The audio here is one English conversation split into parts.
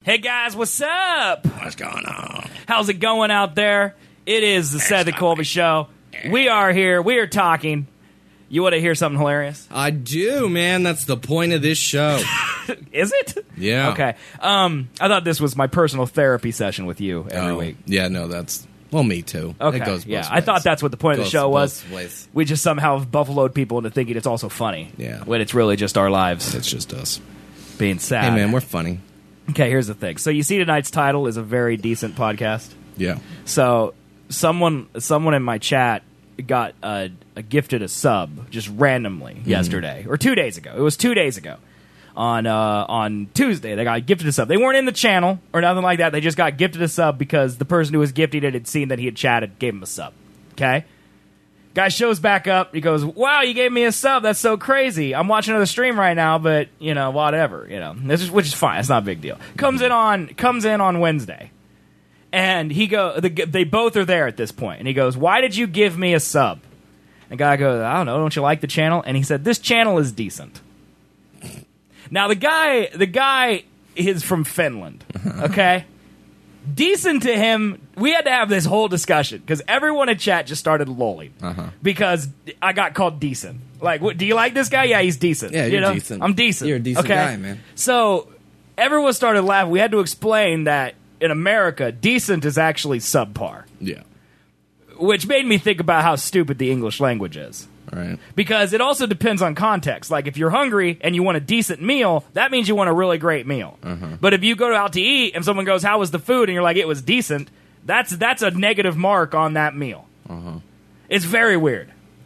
Hey guys, what's up? What's going on? How's it going out there? It is the Seth and Colby Show. We are here. We are talking. You want to hear something hilarious? I do, man. That's the point of this show. Is it? Yeah. Okay. I thought this was my personal therapy session with you every week. Yeah, no, that's... Well, me too. Okay. It goes both ways. I thought that's what the point of the show was. Both ways. We just somehow have buffaloed people into thinking it's also funny. Yeah. When it's really just our lives It's just us. being sad. Hey, man, we're funny. Okay, here's the thing. So you see tonight's title is a very decent podcast. Yeah. So someone in my chat got gifted a sub just randomly yesterday or 2 days ago. It was 2 days ago. On Tuesday, they got gifted a sub. They weren't in the channel or nothing like that. They just got gifted a sub because the person who was gifting it had seen that he had chatted, gave him a sub. Okay? Guy shows back up. He goes, "Wow, you gave me a sub. That's so crazy. I'm watching another stream right now, but whatever. Which is fine. It's not a big deal." Comes in on Wednesday, and they both are there at this point, and he goes, "Why did you give me a sub?" The guy goes, "I don't know. Don't you like the channel?" And he said, "This channel is decent." Now the guy is from Finland. Okay. Decent to him, we had to have this whole discussion because everyone in chat just started lolling because I got called decent. Like, do you like this guy? Yeah, he's decent. Yeah, you're decent. I'm decent. You're a decent guy, man. So everyone started laughing. We had to explain that in America, decent is actually subpar. Yeah. Which made me think about how stupid the English language is. Right. Because it also depends on context. Like, if you're hungry and you want a decent meal, that means you want a really great meal. But if you go out to eat and someone goes, "How was the food?" and you're like, "It was decent," that's a negative mark on that meal. It's very weird.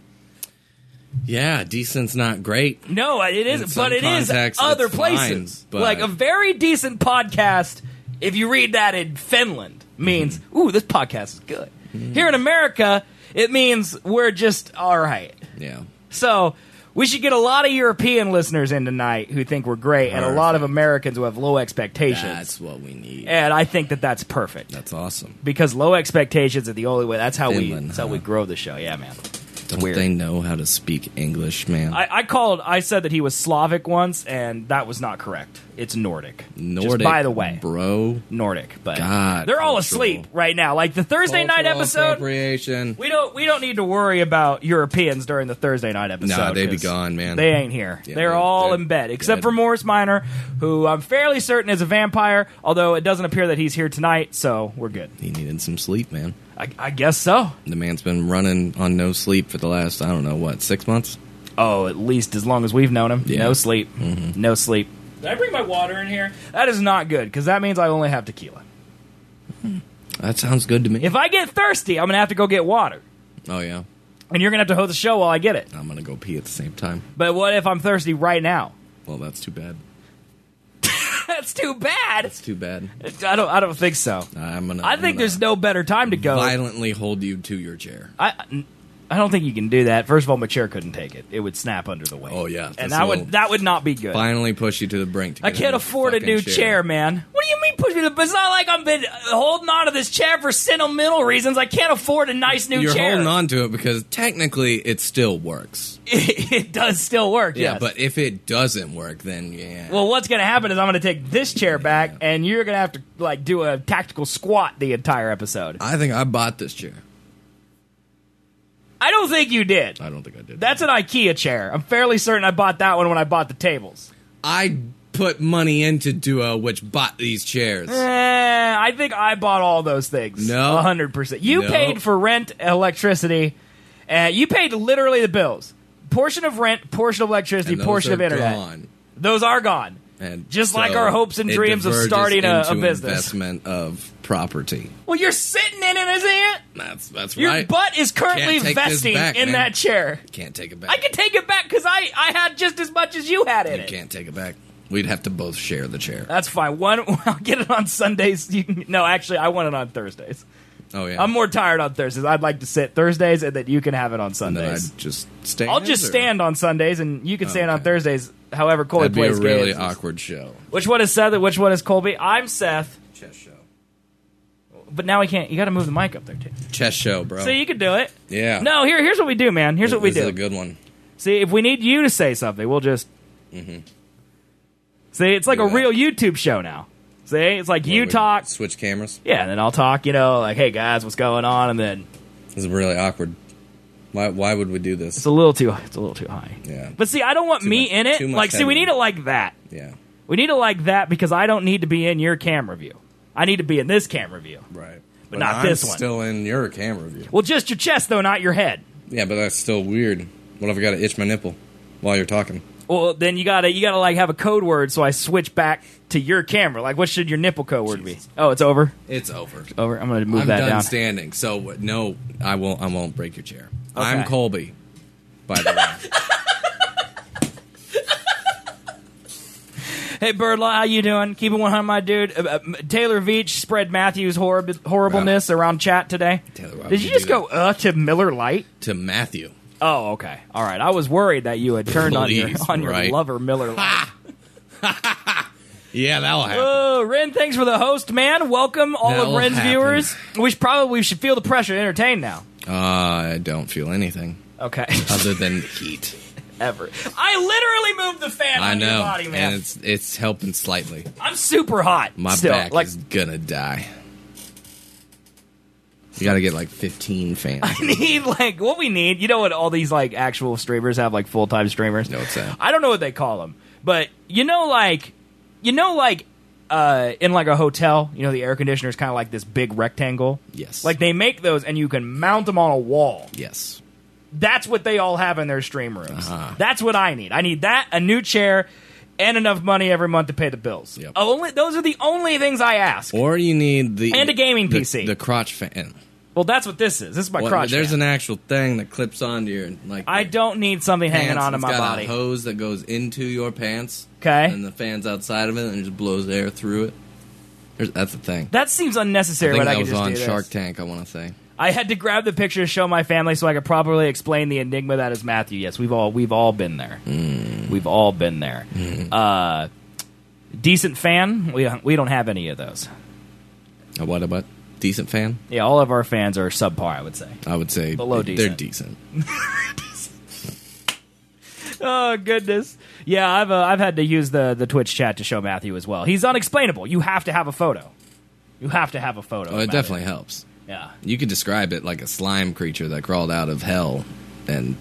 Yeah, decent's not great. No, it isn't. But it is context, other it's places. fine, but- Like, a very decent podcast, if you read that in Finland, means, ooh, this podcast is good. Here in America, it means we're just all right. Yeah. So we should get a lot of European listeners in tonight who think we're great, and a lot of Americans who have low expectations. That's what we need. And I think that's perfect. That's awesome. Because low expectations are the only way. That's how Finland, we grow the show. Yeah, man. Don't Weird. they know how to speak English, man? I said that he was Slavic once, and that was not correct. It's Nordic. Nordic, Just by the way. bro. Nordic, but God, they're all cultural. asleep right now. Like the Thursday night Cultural episode, appropriation. we don't need to worry about Europeans during the Thursday night episode. Nah, they be 'cause gone, man. They ain't here. Yeah, they're all they're in bed, except dead. for Morris Minor, who I'm fairly certain is a vampire, although it doesn't appear that he's here tonight, so we're good. He needed some sleep, man. I guess so. The man's been running on no sleep for the last, 6 months? Oh, at least as long as we've known him. Yeah. No sleep. No sleep. Did I bring my water in here? That is not good, because that means I only have tequila. That sounds good to me. If I get thirsty, I'm going to have to go get water. Oh, yeah. And you're going to have to host the show while I get it. I'm going to go pee at the same time. But what if I'm thirsty right now? Well, that's too bad. That's too bad. That's too bad. I don't think so. I think there's no better time to go. Violently hold you to your chair. I don't think you can do that. First of all, my chair couldn't take it. It would snap under the weight. Oh, yeah. And This that would not be good. Finally push you to the brink. To I get can't in afford a fucking new chair, man. What do you mean push me to the... It's not like I've been holding on to this chair for sentimental reasons. I can't afford a nice new You're chair. holding on to it because technically it still works. It does still work, Yeah, yes. but if it doesn't work, then yeah. Well, what's going to happen is I'm going to take this chair back, and you're going to have to do a tactical squat the entire episode. I think I bought this chair. I don't think you did. I don't think I did. That's an IKEA chair. I'm fairly certain I bought that one when I bought the tables. I put money into Duo, which bought these chairs. I think I bought all those things. No. 100%. You No. paid for rent, electricity, you paid literally the bills. Portion of rent, portion of electricity, And those portion are of internet. gone. Those are gone. And Just like so our hopes and it dreams of diverges starting a into business. investment of property. Well, you're sitting in it, isn't it? That's Your right. butt is currently Can't take this vesting back, in man. that chair. Can't take it back. I can take it back because I had just as much as you had in You it. can't take it back. We'd have to both share the chair. That's fine. I'll get it on Sundays. No, actually, I want it on Thursdays. Oh yeah. I'm more tired on Thursdays. I'd like to sit Thursdays, and then you can have it on and then Sundays. I'd just stand. I'll just stand on Sundays, and you can stand on Okay. Thursdays. However, Colby That'd be a plays really games. awkward show. Which one is Seth? And which one is Colby? I'm Seth. Chess show. But now we can't. You got to move the mic up there too. Chess show, bro. So you can do it. Yeah. No, here's what we do, man. Here's what we This do. is a good one. See, if we need you to say something, we'll just. See, it's like Do a that. real YouTube show now. See, See? It's like you talk. Switch cameras. Yeah, and then I'll talk, like, hey, guys, what's going on? And then This is really awkward. Why would we do this? it's a little too high. Yeah. But see, I don't want me in it. too much Like, see, we headroom. need it like that. Yeah. We need it like that because I don't need to be in your camera view. I need to be in this camera view. Right. But not I'm this one. still in your camera view. Well, just your chest, though, not your head. Yeah, but that's still weird. What if I got to itch my nipple while you're talking? Well, then you gotta like have a code word, so I switch back to your camera. Like, what should your nipple code word be? Oh, it's over. It's over. Over. I'm gonna move I'm that done down. standing. So no, I won't break your chair. Okay. I'm Colby. By the way. Hey, Birdlaw, how you doing? Keep it 100, my dude. Taylor Veach spread Matthew's horribleness around chat today. Taylor, why Did would you you just do go to Miller Lite? To Matthew. Oh, okay. All right. I was worried that you had turned on your right. lover Miller Lite. Yeah, that'll happen. Oh, Ren, thanks for the host, man. Welcome all That'll of Ren's happen. viewers. We should feel the pressure to entertain now. I don't feel anything Okay. other than heat. Ever. I literally moved the fan I on your know, body, man. and it's helping slightly. I'm super hot. My still. back Like, is gonna die. You gotta get like 15 fans. I need what we need. You know what? All these actual streamers have full time streamers. No, what's that? I don't know what they call them, but in a hotel, the air conditioner is kind of like this big rectangle. Yes. Like they make those, and you can mount them on a wall. Yes. That's what they all have in their stream rooms. Uh-huh. That's what I need. I need that, a new chair, and enough money every month to pay the bills. Yep. Those are the only things I ask. Or you need And a gaming PC. The crotch fan. Well, that's what this is. This is my crotch There's fan. an actual thing that clips onto your I don't need something hanging onto my got body. a hose that goes into your pants. Okay. And the fan's outside of it and it just blows air through it. That's the thing. That seems unnecessary, I think but I that could was just on do this. Shark Tank, I want to say. I had to grab the picture to show my family so I could properly explain the enigma that is Matthew. Yes, we've all been there. We've all been there. Decent fan? We don't have any of those. A what about? Decent fan? Yeah, all of our fans are subpar, I would say. I would say Below they're decent. decent. Oh goodness! Yeah, I've had to use the Twitch chat to show Matthew as well. He's unexplainable. You have to have a photo. You have to have a photo. Oh, it definitely helps. Yeah. You could describe it like a slime creature that crawled out of hell and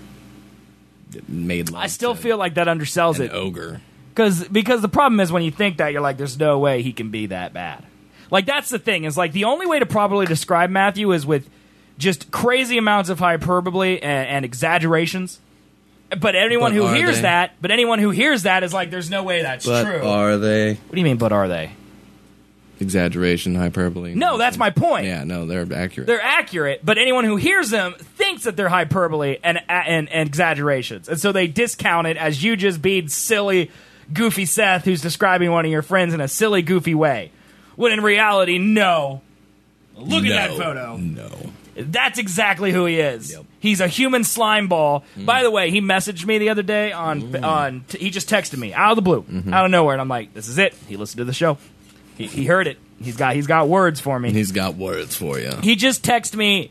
made love I still to feel like that undersells an it. ogre. Because the problem is when you think that, you're like, there's no way he can be that bad. Like, that's the thing. Is the only way to properly describe Matthew is with just crazy amounts of hyperbole and exaggerations. But anyone But who are hears they? that is like, there's no way that's But true. are they? What do you mean, but are they? Exaggeration, hyperbole. No, that's my point. Yeah, no, they're accurate. They're accurate, but anyone who hears them thinks that they're hyperbole and exaggerations. And so they discount it as you just being silly, goofy Seth who's describing one of your friends in a silly, goofy way. When in reality, no. Look at that photo. No. That's exactly who he is. Yep. He's a human slime ball. By the way, he messaged me the other day he just texted me out of the blue, out of nowhere, and I'm like, this is it. He listened to the show. He heard it. He's got words for me. He's got words for you. He just texted me.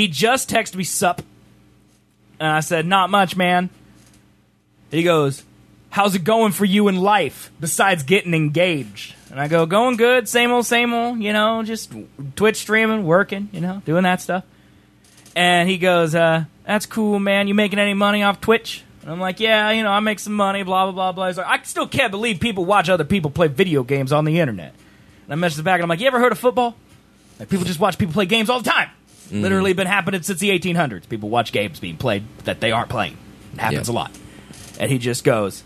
Sup. And I said, not much, man. He goes, how's it going for you in life besides getting engaged? And I go, going good, same old, just Twitch streaming, working, doing that stuff. And he goes, that's cool, man. You making any money off Twitch? And I'm like, yeah, I make some money, blah, blah, blah, blah. He's like, I still can't believe people watch other people play video games on the internet. And I messaged back, and I'm like, you ever heard of football? Like, people just watch people play games all the time. Literally been happening since the 1800s. People watch games being played that they aren't playing. It happens a lot. And he just goes,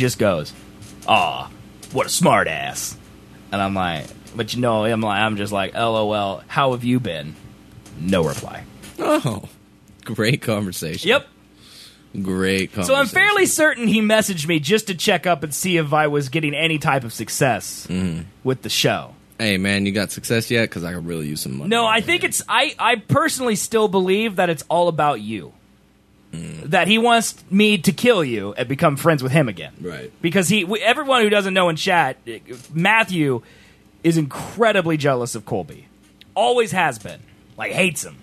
aw, what a smart ass. And I'm like, but I'm just like, LOL, how have you been? No reply. Oh, great conversation. Yep. Great conversation. So I'm fairly certain he messaged me just to check up and see if I was getting any type of success with the show. Hey, man, you got success yet? Because I could really use some money. No, I think I personally still believe that it's all about you. That he wants me to kill you and become friends with him again. Right. Because everyone who doesn't know in chat, Matthew is incredibly jealous of Colby. Always has been. Like, hates him.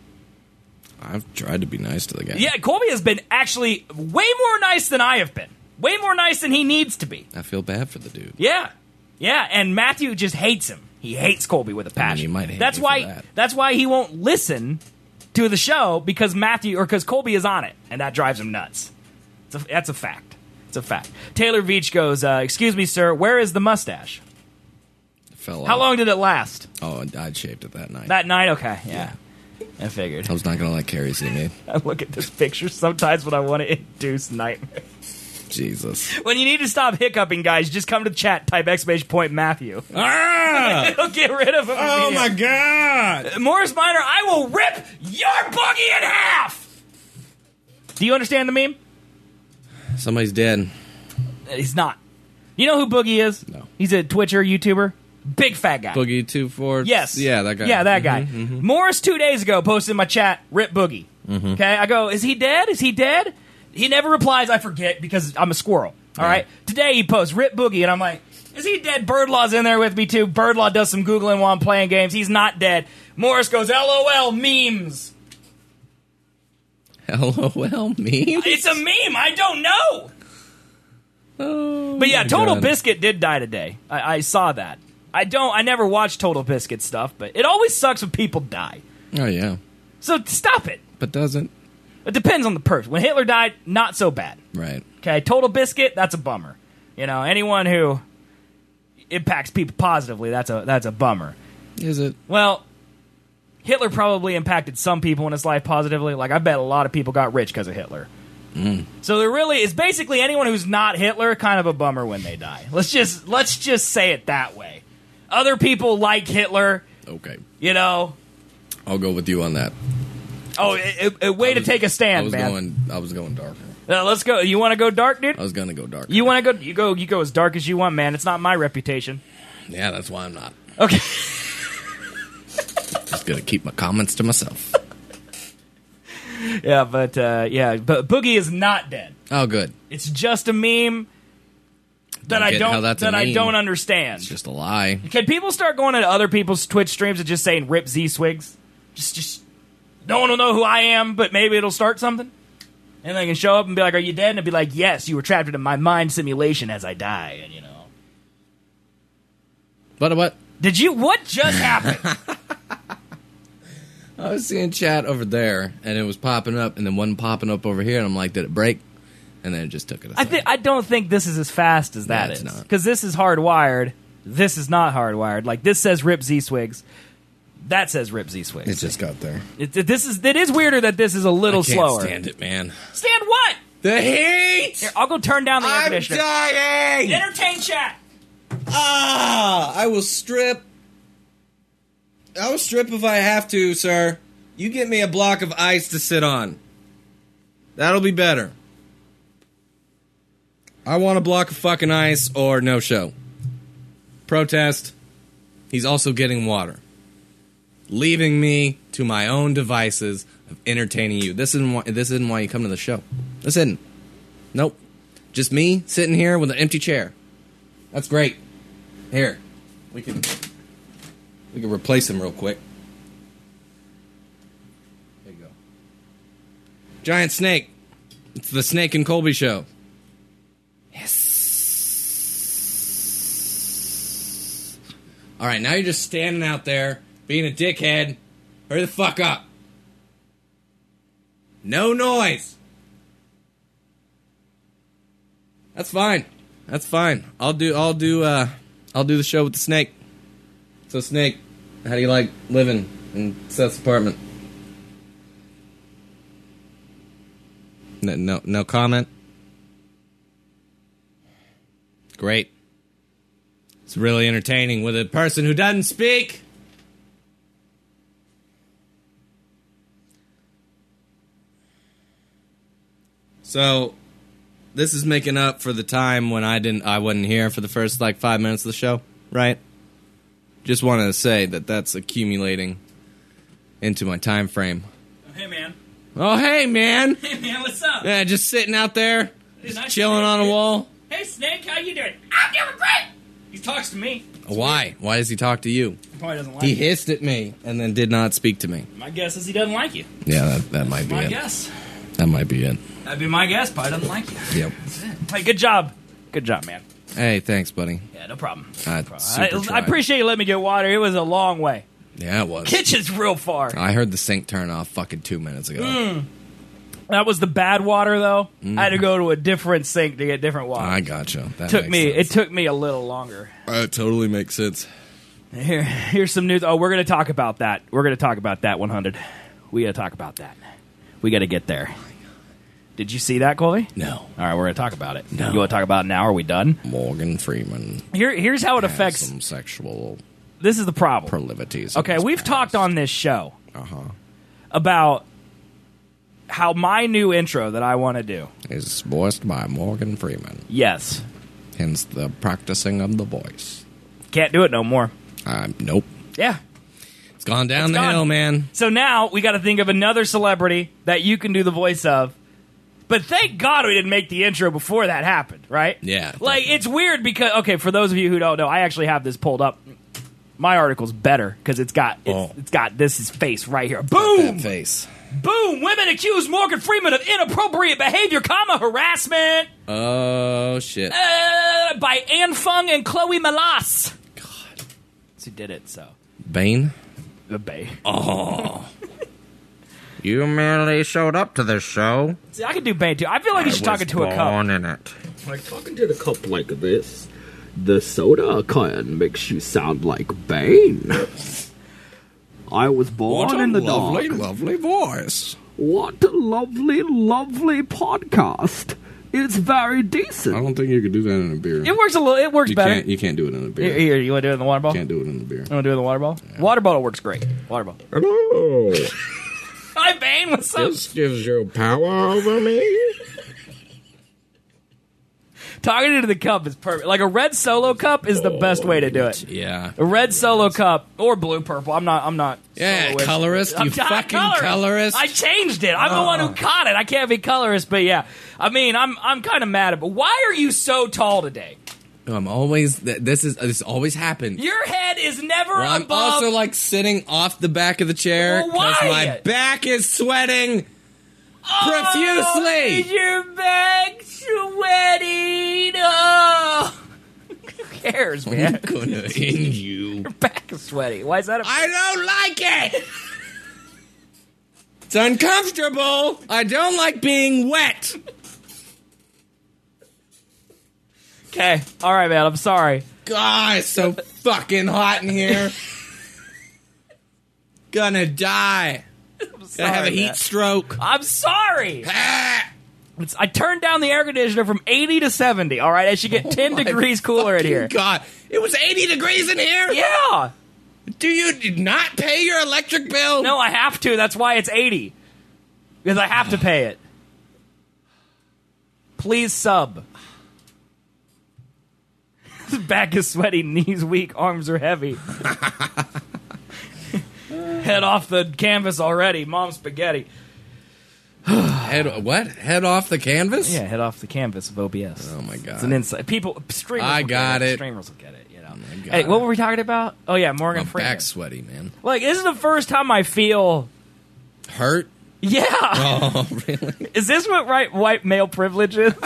I've tried to be nice to the guy. Yeah, Colby has been actually way more nice than I have been. Way more nice than he needs to be. I feel bad for the dude. Yeah. Yeah, and Matthew just hates him. He hates Colby with a passion. he might hate that's me why. for that. That's why he won't listen to the show because Colby is on it, and that drives him nuts. That's a fact. It's a fact. Taylor Veach goes, "Excuse me, sir. Where is the mustache? Fell How off. long did it last? Oh, I'd shaved it that night. That night? Okay, yeah. I figured. I was not going to let Carrie see me. I look at this picture sometimes when I want to induce nightmares. Jesus. When you need to stop hiccuping, guys, just come to chat, type Matthew. Ah! It'll get rid of him. Oh, my God. Morris Minor, I will rip your boogie in half! Do you understand the meme? Somebody's dead. He's not. You know who Boogie is? No. He's a Twitcher, YouTuber. Big fat guy. Boogie 24. Yes. Yeah, that guy. Yeah, that guy. Morris 2 days ago posted in my chat, rip Boogie. Okay, I go, is he dead? Is he dead? He never replies, I forget, because I'm a squirrel. All right? Today he posts, rip Boogie, and I'm like, is he dead? Birdlaw's in there with me, too. Birdlaw does some Googling while I'm playing games. He's not dead. Morris goes, LOL, memes. LOL meme? It's a meme. I don't know. Oh, But yeah, my Total God. Biscuit did die today. I saw that. I never watch Total Biscuit stuff, but it always sucks when people die. Oh, yeah. So stop it. But doesn't. It depends on the person. When Hitler died, not so bad. Right. Okay, Total Biscuit, that's a bummer. You know, anyone who impacts people positively, that's a bummer. Is it? Well, Hitler probably impacted some people in his life positively. Like, I bet a lot of people got rich because of Hitler. So there really is basically anyone who's not Hitler kind of a bummer when they die. Let's just say it that way. Other people like Hitler, Okay. you know. I'll go with you on that. Oh, a way to take a stand, man. I was going darker. Let's go. You want to go dark, dude? I was going to go darker. You want to go? You go as dark as you want, man. It's not my reputation. Yeah, that's why I'm not. Okay. Just going to keep my comments to myself. Yeah, but Boogie is not dead. Oh, good. It's just a meme that Don't get how that's a I meme. don't understand. It's just a lie. Can people start going into other people's Twitch streams and just saying "Rip Z Swigs"? Just no one will know who I am, but maybe it'll start something. And they can show up and be like, "Are you dead?" And I'd be like, "Yes, you were trapped in my mind simulation as I die." And you know, But what? did you? What just happened? I was seeing chat over there, and it was popping up, and then one popping up over here, and I'm like, did it break? And then it just took it aside. I don't think this is as fast as that it's is. not. Because this is hardwired. This is not hardwired. Like, this says Rip Z Swigs. That says Rip Z Swigs. It just got there. It is weirder that this is a little I can't slower. stand it, man. Stand what? The heat! Here, I'll go turn down the air I'm conditioner. dying! Entertain chat. I will strip. I will strip if I have to, sir. You get me a block of ice to sit on. That'll be better. I want a block of fucking ice or no show. Protest. He's also getting water. Leaving me to my own devices of entertaining you. This isn't why you come to the show. This isn't. Nope. Just me sitting here with an empty chair. That's great. Here. We can replace him real quick. There you go. Giant snake. It's the Snake and Colby show. Yes. All right, now you're just standing out there being a dickhead. Hurry the fuck up. No noise. That's fine. That's fine. I'll do the show with the snake. So, Snake, how do you like living in Seth's apartment? No comment? Great. It's really entertaining with a person who doesn't speak. So, this is making up for the time when I wasn't here for the first 5 minutes of the show, right? Just wanted to say that that's accumulating into my time frame. Hey, man. Oh, hey, man. Hey, man, what's up? Yeah, just sitting out there, just nice chilling to on a meet you. wall. Hey, Snake, how you doing? I'm doing great. He talks to me. Why? Why does he talk to you? He probably doesn't like He you. hissed at me and then did not speak to me. My guess is he doesn't like you. Yeah, that might be My it. guess. That might be it. That'd be my guess. Probably doesn't like you. Yep. That's it. Hey, good job. Good job, man. Hey, thanks, buddy. Yeah, no problem. Super I appreciate you letting me get water. It was a long way. Yeah, it was. Kitchen's real far. I heard the sink turn off fucking 2 minutes ago. That was the bad water, though. I had to go to a different sink to get different water. I gotcha. That It took me a little longer. It totally makes sense. Here's some news. Oh, we're going to talk about that. We're going to talk about that 100. We got to talk about that. We got to get there. Did you see that, Colby? No. All right, we're going to talk about it. No. You want to talk about it now? Are we done? Morgan Freeman. Here's how it has affects. some sexual This is the problem. proclivities. Okay, we've talked on this show Uh-huh. about how my new intro that I want to do. Is voiced by Morgan Freeman. Yes. Hence the practicing of the voice. Can't do it no more. Nope. Yeah. It's gone down the gone. hill, man. So now we got to think of another celebrity that you can do the voice of. But thank God we didn't make the intro before that happened, right? Yeah. Like, it's weird because, okay, for those of you who don't know, I actually have this pulled up. My article's better because it's got this his face right here. Boom! That face. Boom! Women accuse Morgan Freeman of inappropriate behavior, harassment. Oh, shit. By Anne Fung and Chloe Malas. God. Who did it, so. Bane? The Bay. Oh. You merely showed up to this show. See, I can do Bane, too. I feel like you should talking to a cup. In it. Like talking to the cup like this, the soda can makes you sound like Bane. I was born in the dark. Lovely voice. What a lovely, lovely podcast. It's very I decent. don't think you could do that in a beer. It works a little. It works better. You can't do it in a beer. Here, you want to do it in the water bottle? Can't do it in a beer. You want to do it in the water bottle? Yeah. Water bottle works great. Water bottle. Hello. Hi, Bane. What's up? This gives you power over me. Talking into the cup is perfect. Like a red Solo cup is the best way to do it. Yeah. A red Solo cup or blue purple. I'm not. Yeah, soloist. colorist. I'm You not fucking colorist. colorist. I changed it. I'm the one who caught it. I can't be colorist, but yeah. I mean, I'm kind of mad at. But why are you so tall today? I'm always. This always happens. Your head is never Well, I'm above. also like sitting off the back of the chair Well, why? my back is sweating profusely. Oh, your back sweating. Oh. Who cares, man? I'm gonna end you. Your back is sweaty. Why is that? I don't like it. It's uncomfortable. I don't like being wet. Okay. All right, man. I'm sorry. God, it's so fucking hot in here. Gonna die. Gonna have a heat man. stroke. I'm sorry. Ah! I turned down the air conditioner from 80 to 70. All right, I should get 10 degrees cooler in here. God, it was 80 degrees in here? Yeah. Do you not pay your electric bill? No, I have to. That's why it's 80. Because I have to pay it. Please sub. Back is sweaty, knees weak, arms are heavy. Head off the canvas already, mom spaghetti. Head off the canvas? Yeah, head off the canvas of OBS. Oh my god. It's an insight. People, streamers I will got get it. Streamers will get it, you know. I got Hey, what it. were we talking about? Oh yeah, Morgan My Freeman. back's sweaty, man. Like, this is the first time I feel... Hurt? Yeah! Oh, really? Is this what white male privilege is?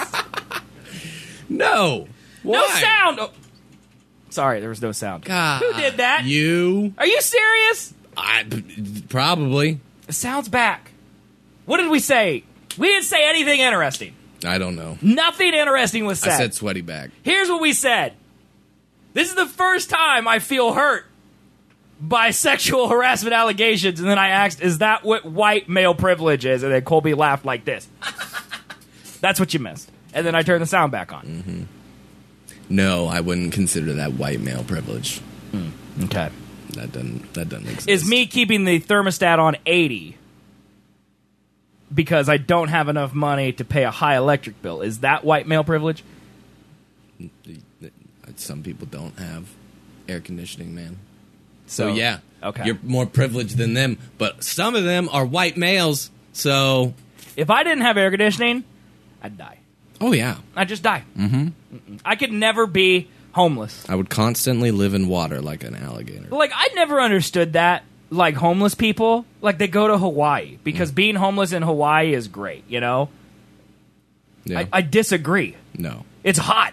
No. Why? No sound! Oh. Sorry, there was no sound. God. Who did that? You? Are you serious? Probably. The sound's back. What did we say? We didn't say anything interesting. I don't know. Nothing interesting was said. I said sweaty back. Here's what we said. This is the first time I feel hurt by sexual harassment allegations. And then I asked, is that what white male privilege is? And then Colby laughed like this. That's what you missed. And then I turned the sound back on. Mm-hmm. No, I wouldn't consider that white male privilege. Okay. That doesn't exist. Is me keeping the thermostat on 80 because I don't have enough money to pay a high electric bill? Is that white male privilege? Some people don't have air conditioning, man. So yeah, okay. You're more privileged than them, but some of them are white males. So If I didn't have air conditioning, I'd die. oh yeah, I'd just die. Mm-hmm. I could never be homeless. I would constantly live in water like an alligator. Like, I never understood that. Like, homeless people, like, they go to Hawaii because being homeless in Hawaii is great, you know? Yeah, I disagree. no. It's hot.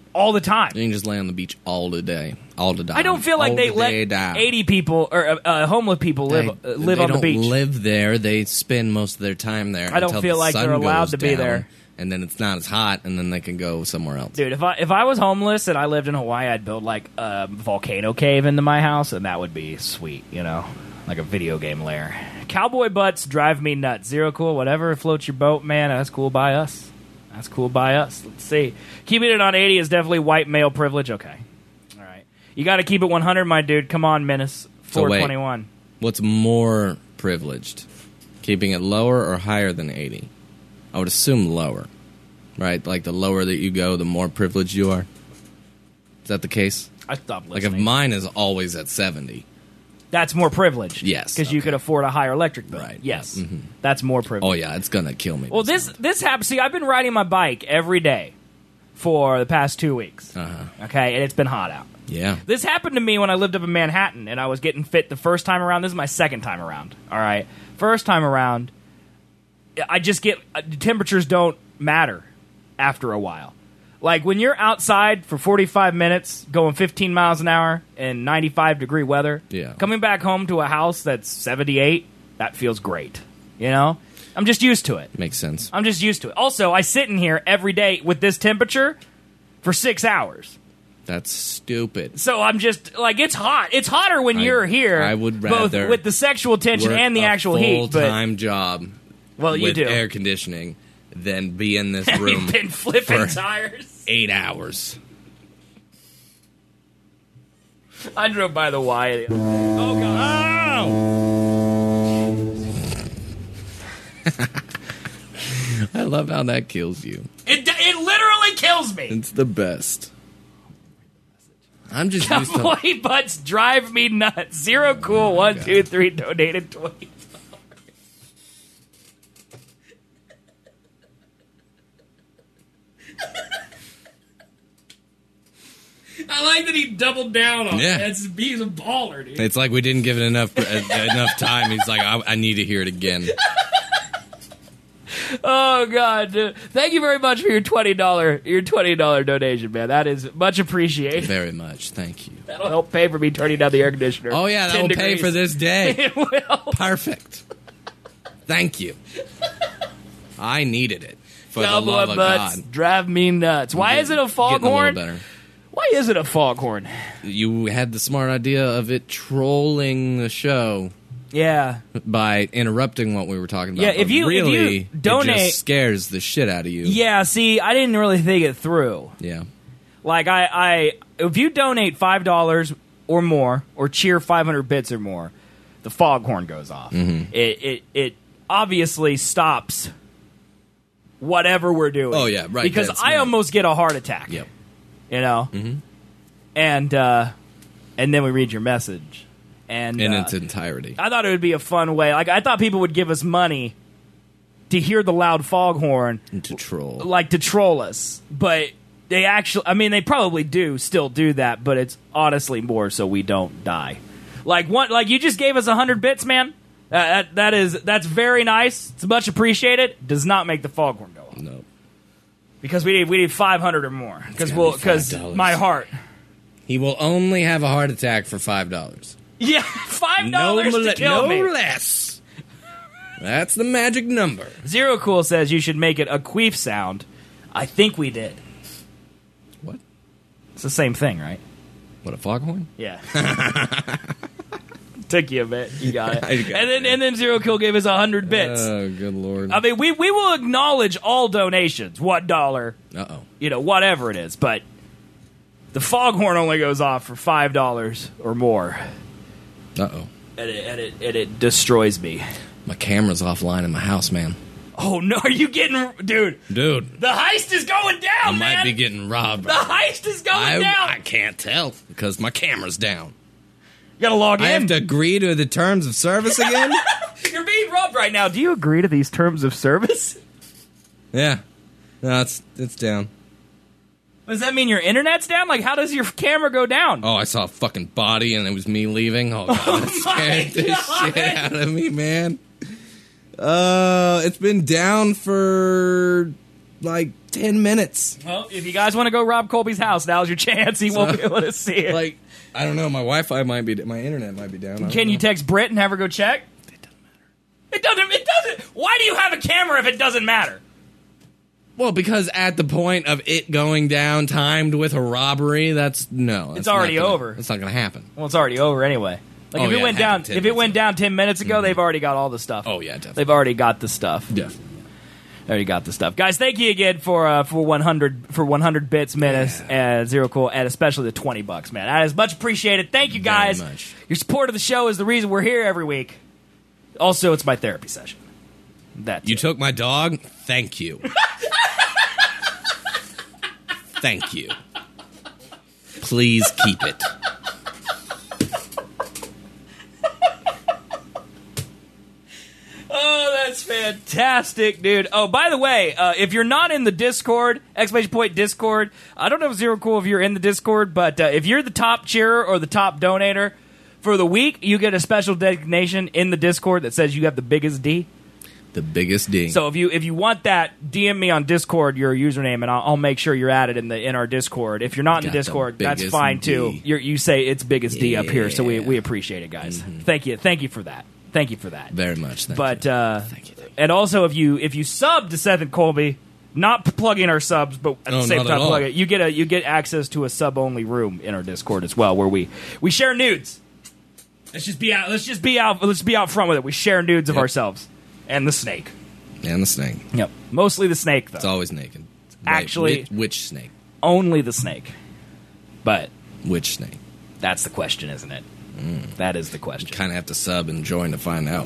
all the time. You can just lay on the beach all the day, all the time. I don't feel like they let 80 people or homeless people live on the beach. They don't live there. They spend most of their time there. I don't feel like they're allowed to be there. And then it's not as hot, and then they can go somewhere else. Dude, if I was homeless and I lived in Hawaii, I'd build like a volcano cave into my house, and that would be sweet, you know, like a video game lair. Cowboy butts drive me nuts. Zero cool, whatever floats your boat, man. That's cool by us. That's cool by us. Let's see. Keeping it on 80 is definitely white male privilege. Okay. All right. You got to keep it 100, my dude. Come on, Menace. 421. What's more privileged? Keeping it lower or higher than 80? I would assume lower. Right? Like the lower that you go, the more privileged you are. Is that the case? I stopped Like listening. if mine is always at 70. That's more privileged. Yes, Because you could afford a higher electric bill. Right. Yes. Mm-hmm. That's more privilege. Oh, yeah, it's going to kill me. Well, this happens. See, I've been riding my bike every day for the past 2 weeks. Uh-huh. Okay, and it's been hot out. Yeah. This happened to me when I lived up in Manhattan, and I was getting fit the first time around. This is my second time around. All right, first time around, I just get temperatures don't matter after a while. Like when you're outside for 45 minutes, going 15 miles an hour in 95-degree weather, Yeah. coming back home to a house that's 78, that feels great. You know, I'm just used to it. Makes sense. I'm just used to it. Also, I sit in here every day with this temperature for 6 hours. That's stupid. So I'm just like, it's hot. It's hotter when you're here. I would both rather with the sexual tension work and the actual heat. But full-time job well, you with do. air conditioning than be in this room You've been flipping for tires. 8 hours. I drove by the Y. Oh god! I love how that kills you. It literally kills me. It's the best. I'm just used to... Cowboy butts drive me nuts. Zero cool. 1, 2, 3 donated 20. I like that he doubled down on Yeah. it. He's a baller, dude. It's like we didn't give it enough time. He's like, I need to hear it again. Oh god, dude. Thank you very much for your $20 donation, man. That is much appreciated. Very much. Thank you. That'll help pay for me turning down the air conditioner. Oh, yeah, that 10 will pay degrees. for this day. It will. Perfect. Thank you. I needed it. For the Cowboy love of butts God. drive me nuts. Why is it a Getting a little foghorn? better. Why is it a foghorn? You had the smart idea of it trolling the show Yeah. by interrupting what we were talking about. Yeah, if but you really, donate- it just scares the shit out of you. Yeah, see, I didn't really think it through. Yeah. Like, I if you donate $5 or more, or cheer 500 bits or more, the foghorn goes off. Mm-hmm. It obviously stops whatever we're doing. Oh, yeah, right, Because that's I right. almost get a heart attack. Yep. You know? Mm-hmm. And then we read your message. And In its entirety. I thought it would be a fun way. Like, I thought people would give us money to hear the loud foghorn, And to troll. like to troll us. But they actually, I mean, they probably still do that, but it's honestly more so we don't die. Like you just gave us 100 bits, man. That's very nice. It's much appreciated. Does not make the foghorn go off. No. Because we need 500 or more. Because $5. my heart. He will only have a heart attack for $5. Yeah, $5 to kill me. No less. That's the magic number. Zero Cool says you should make it a queef sound. I think we did. What? It's the same thing, right? What, a foghorn? Yeah. Took you a bit. You got it. I got And then Zero Kill gave us 100 bits. Oh, good lord. I mean, we will acknowledge all donations. What dollar? Uh-oh. Whatever it is. But the foghorn only goes off for $5 or more. Uh-oh. And it destroys me. My camera's offline in my house, man. Oh, no. Are you getting... Dude. Dude. The heist is going down, I man. might be getting robbed. The heist is going down. I can't tell because my camera's down. You gotta log in. I have to agree to the terms of service again? You're being robbed right now. Do you agree to these terms of service? Yeah. No, it's down. Does that mean your internet's down? Like, how does your camera go down? Oh, I saw a fucking body and it was me leaving. Oh, God, that scared the God. shit out of me, man. It's been down for like 10 minutes. Well, if you guys want to go rob Colby's house, now's your chance. He won't be able to see it. Like, I don't know. My Wi-Fi might be, my internet might be down. Can you text Britt and have her go check? It doesn't matter. It doesn't. Why do you have a camera if it doesn't matter? Well, because at the point of it going down, timed with a robbery, it's already over. It's not going to happen. Well, it's already over anyway. Like if it went down 10 minutes ago, they've already got all the stuff. Oh yeah, definitely. They've already got the stuff. Definitely. Already got the stuff, guys. Thank you again for 100 bits minutes and Zero Cool, and especially the $20, man. That is much appreciated. Thank you, guys. Very much. Your support of the show is the reason we're here every week. Also, it's my therapy session. You took my dog. Thank you. Thank you. Please keep it. Oh, that's fantastic, dude. Oh, by the way, if you're not in the Discord, !Discord, I don't know if Zero Cool if you're in the Discord, but if you're the top cheerer or the top donator for the week, you get a special designation in the Discord that says you have the biggest D. The biggest D. So if you want that, DM me on Discord your username, and I'll make sure you're added in our Discord. If you're not in the Discord, that's fine too. You say it's biggest D up here, so we appreciate it, guys. Mm-hmm. Thank you for that. Thank you for that. Very much. Thank you. And also, if you sub to Seth and Colby, not plugging our subs, but at the same time plug it, you get access to a sub only room in our Discord as well, where we share nudes. Let's just be out front with it. We share nudes of ourselves and the snake. And the snake. Yep. Mostly the snake, though. It's always naked. Actually, which snake? Only the snake. But which snake? That's the question, isn't it? That is the question. You kind of have to sub and join to find out.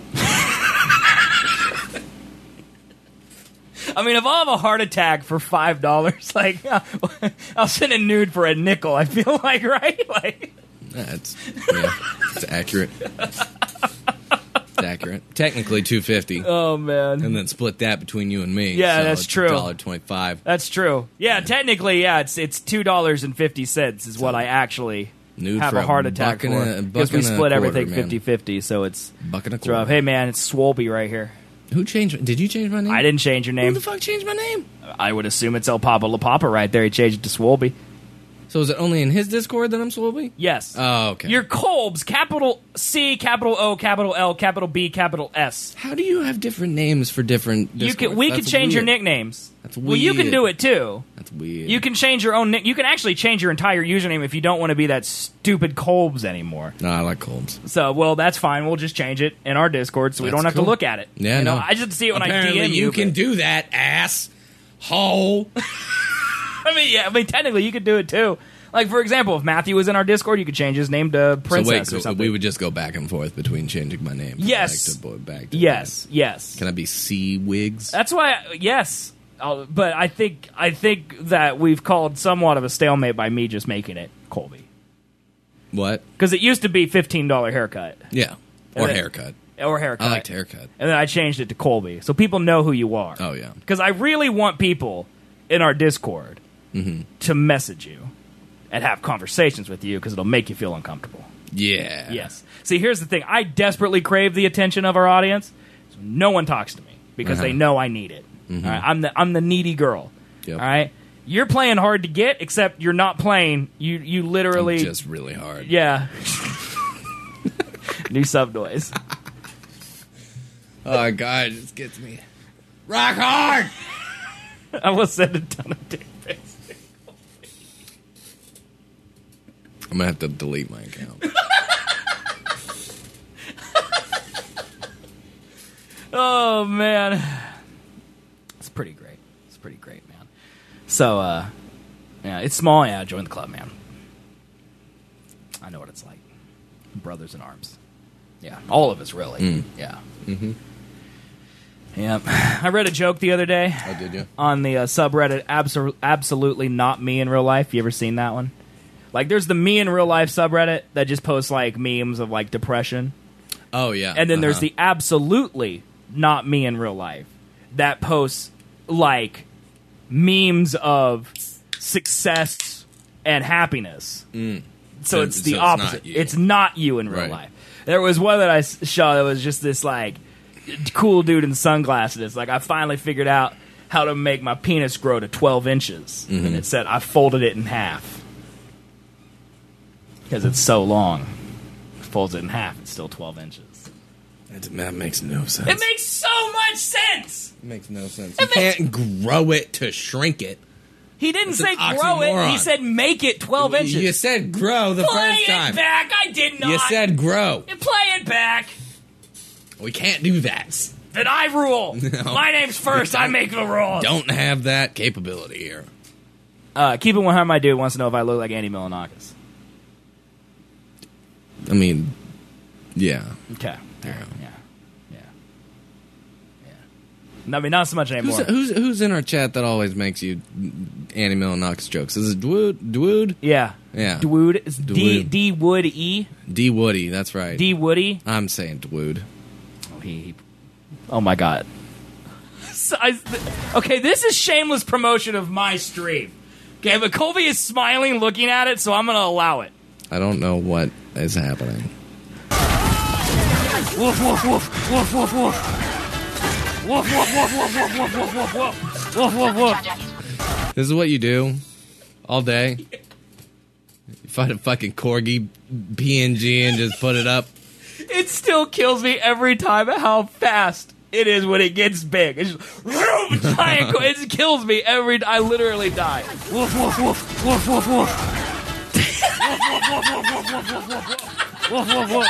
I mean, if I'll have a heart attack for $5, like I'll send a nude for a nickel. I feel like, right? Like it's accurate. It's accurate. Technically $2.50. Oh man! And then split that between you and me. Yeah, so that's it's true. $1.25. That's true. Yeah, technically, it's $2.50 is what I actually have a heart attack for, because we split everything 50-50. So it's buck and a quarter. Hey man, it's Swolby right here. Who changed? Did you change my name? I didn't change your name. Who the fuck changed my name? I would assume it's El Papa La Papa right there. He changed it to Swolby. So is it only in his Discord that I'm Swolby? Yes. Oh, okay. You're Kolbs, capital C, capital O, capital L, capital B, capital S. How do you have different names for different Discords? We can change your nicknames. That's weird. Well, you can do it too. That's weird. You can change your own nick. You can actually change your entire username if you don't want to be that stupid Kolbs anymore. No, I like Kolbs. So, well, that's fine. We'll just change it in our Discord so we don't have to look at it. Yeah, no. I just see it when Apparently I DM you. You can do that, ass hole. I mean, technically, you could do it too. Like, for example, if Matthew was in our Discord, you could change his name to Princess or something. We would just go back and forth between changing my name. Yes. Back to yes. Can I be C Wigs? That's why, yes. But I think that we've called somewhat of a stalemate by me just making it Colby. What? Because it used to be $15 haircut. Yeah. Or haircut. Or haircut. I liked haircut. And then I changed it to Colby. So people know who you are. Oh, yeah. Because I really want people in our Discord to message you and have conversations with you, because it'll make you feel uncomfortable. Yeah. Yes. See, here's the thing. I desperately crave the attention of our audience, so no one talks to me because they know I need it. All right? I'm the needy girl. Yep. All right? You're playing hard to get, except you're not playing. You literally... I'm just really hard. Yeah. New sub noise. Oh, God, it just gets me. Rock hard! I will send a ton of dick pics. I'm going to have to delete my account. Oh, man. It's pretty great. It's pretty great, man. So, yeah, it's small. Yeah, join the club, man. I know what it's like. Brothers in arms. Yeah, all of us, really. Yeah. Mm-hmm. Yeah. I read a joke the other day. Oh, did you? On the subreddit, absolutely not me in real life. You ever seen that one? Like, there's the me in real life subreddit that just posts, like, memes of, like, depression. Oh, yeah. And then there's the absolutely not me in real life that posts, like, memes of success and happiness. So it's the opposite. It's not you in real life. There was one that I saw that was just this, like, cool dude in sunglasses. Like, I finally figured out how to make my penis grow to 12 inches. And it said I folded it in half. Because it's so long. Folds it in half, it's still 12 inches. That makes no sense. It makes so much sense! It makes no sense. You can't grow it to shrink it. He didn't It's say an grow it, oxymoron. he said make it 12 inches. You said grow the Play first time. it back, I did not. You said grow. Play it back. We can't do that. Then I rule. No. My name's first, I make the rules. Don't have that capability here. Keep it 100, my dude wants to know if I look like Andy Milonakis. I mean, yeah. Okay. Yeah. Yeah. I mean, not so much anymore. Who's in our chat that always makes you Andy Milonakis jokes? Is it Dwood? Yeah. Yeah. Dwood. It's Dwood. D Wood E. D Woody, that's right. D Woody. I'm saying Dwood. Oh my god. Okay, this is shameless promotion of my stream. Okay, but Colby is smiling looking at it, so I'm going to allow it. I don't know what is happening. Woof, woof, woof, woof, woof, woof. Woof, woof, woof, woof, woof, woof, woof, woof, woof. Woof, woof, woof. This is what you do all day? You find a fucking corgi PNG and just put it up? It still kills me every time how fast it is when it gets big. It's just, giant. It kills me every. I literally die. Woof woof woof woof woof woof. Woof woof woof.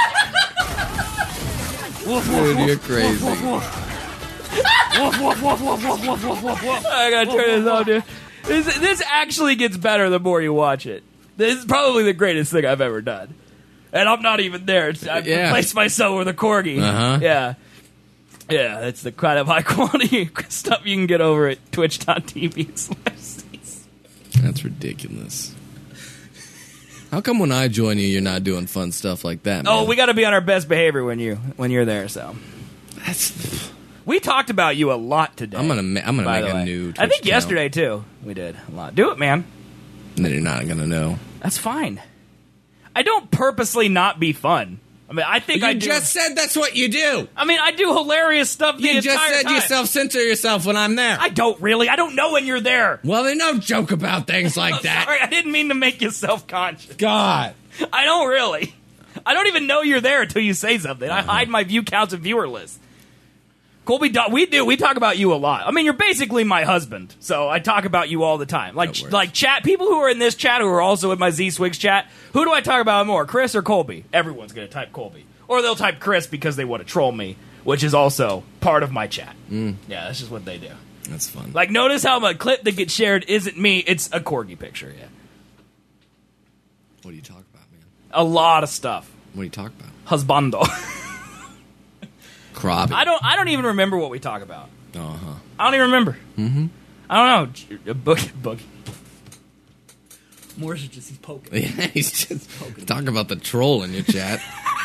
Woof Dude, woof you're crazy. woof woof. Woof woof woof woof woof woof woof woof woof. I gotta turn this on, dude. This actually gets better the more you watch it. This is probably the greatest thing I've ever done. And I'm not even there. I've replaced myself with a corgi. Uh-huh. Yeah. Yeah, that's the kind of high quality stuff you can get over at twitch.tv. That's ridiculous. How come when I join you, you're not doing fun stuff like that, man? Oh, we got to be on our best behavior when you're there. So we talked about you a lot today. I'm gonna make a new Twitch I think account. yesterday too. We did a lot. Do it, man. And then you're not gonna know. That's fine. I don't purposely not be fun. I mean, I think You just said that's what you do. I mean, I do hilarious stuff the You just entire said time. you self-censor yourself when I'm there. I don't really. I don't know when you're there. Well, then don't joke about things like that. Sorry, I didn't mean to make you self-conscious. God. I don't really. I don't even know you're there until you say something. I hide my view counts and viewer lists. Colby, we talk about you a lot. I mean, you're basically my husband, so I talk about you all the time. Like chat, people who are in this chat who are also in my Z-Swigs chat, who do I talk about more, Chris or Colby? Everyone's going to type Colby. Or they'll type Chris because they want to troll me, which is also part of my chat. Yeah, that's just what they do. That's fun. Like, notice how my clip that gets shared isn't me, it's a corgi picture, yeah. What do you talk about, man? A lot of stuff. What do you talk about? Husbando. Krabi. I don't even remember what we talk about. Uh-huh. I don't even remember. Mm-hmm. I don't know. Book. Morris is just, he's poking. Yeah, he's just talking about the troll in your chat.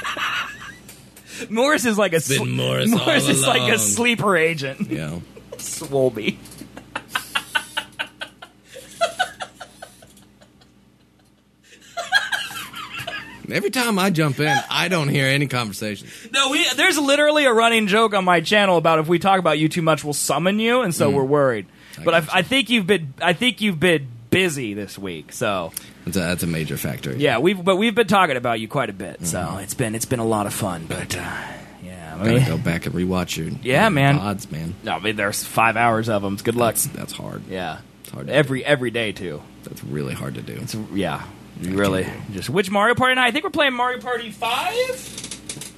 Morris is like a Morris is all like along. a sleeper agent. Yeah. Swolby. Every time I jump in, I don't hear any conversation. No, there's literally a running joke on my channel about if we talk about you too much, we'll summon you, and so we're worried. But I think you've been busy this week, so That's a major factor. yeah, we've been talking about you quite a bit, so it's been a lot of fun. But yeah, I mean, Gotta go back and rewatch your man. pods, man. No, I mean there's 5 hours of them. Good luck. That's hard. Yeah, It's hard to every day too. That's really hard to do. Yeah, you really just which Mario Party night? I think we're playing Mario Party 5.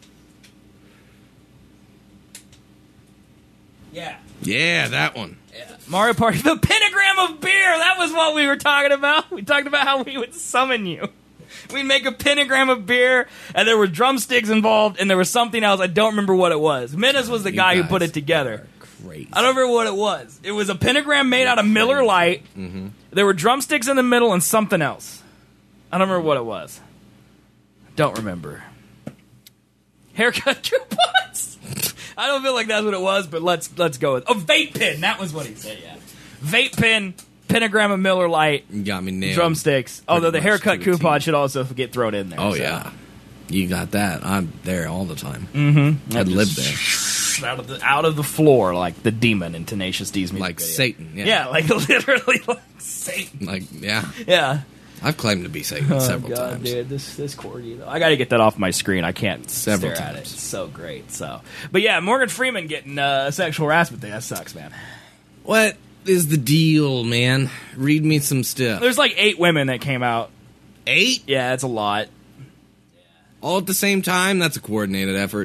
Yeah. Yeah, that one. Mario Party, the pentagram of beer. That was what we were talking about. We talked about how we would summon you. We'd make a pentagram of beer, and there were drumsticks involved, and there was something else. I don't remember what it was. Menace was the guy who put it together. Crazy. I don't remember what it was. It was a pentagram made out of Miller Lite. Mm-hmm. There were drumsticks in the middle and something else. I don't remember what it was. Don't remember. Haircut coupons. I don't feel like that's what it was, but let's go with vape pen. That was what he said. Yeah, vape pen, pentagram of Miller Lite, You got me nailed. drumsticks. Although the much haircut to a coupon T. should also get thrown in there. Oh, so. yeah. You got that. I'm there all the time. Mm-hmm. I'd live there. out of the floor like the demon in Tenacious D's music Like video. Satan. Yeah, like literally like Satan. Like, yeah. Yeah. I've claimed to be Satan several times. Dude, this corgi though. I got to get that off my screen. I can't Several stare at it. times. It's so great. So, but yeah, Morgan Freeman getting sexual harassment thing. That sucks, man. What is the deal, man? Read me some stuff. There's like 8 women that came out. 8? Yeah, it's a lot. All at the same time? That's a coordinated effort.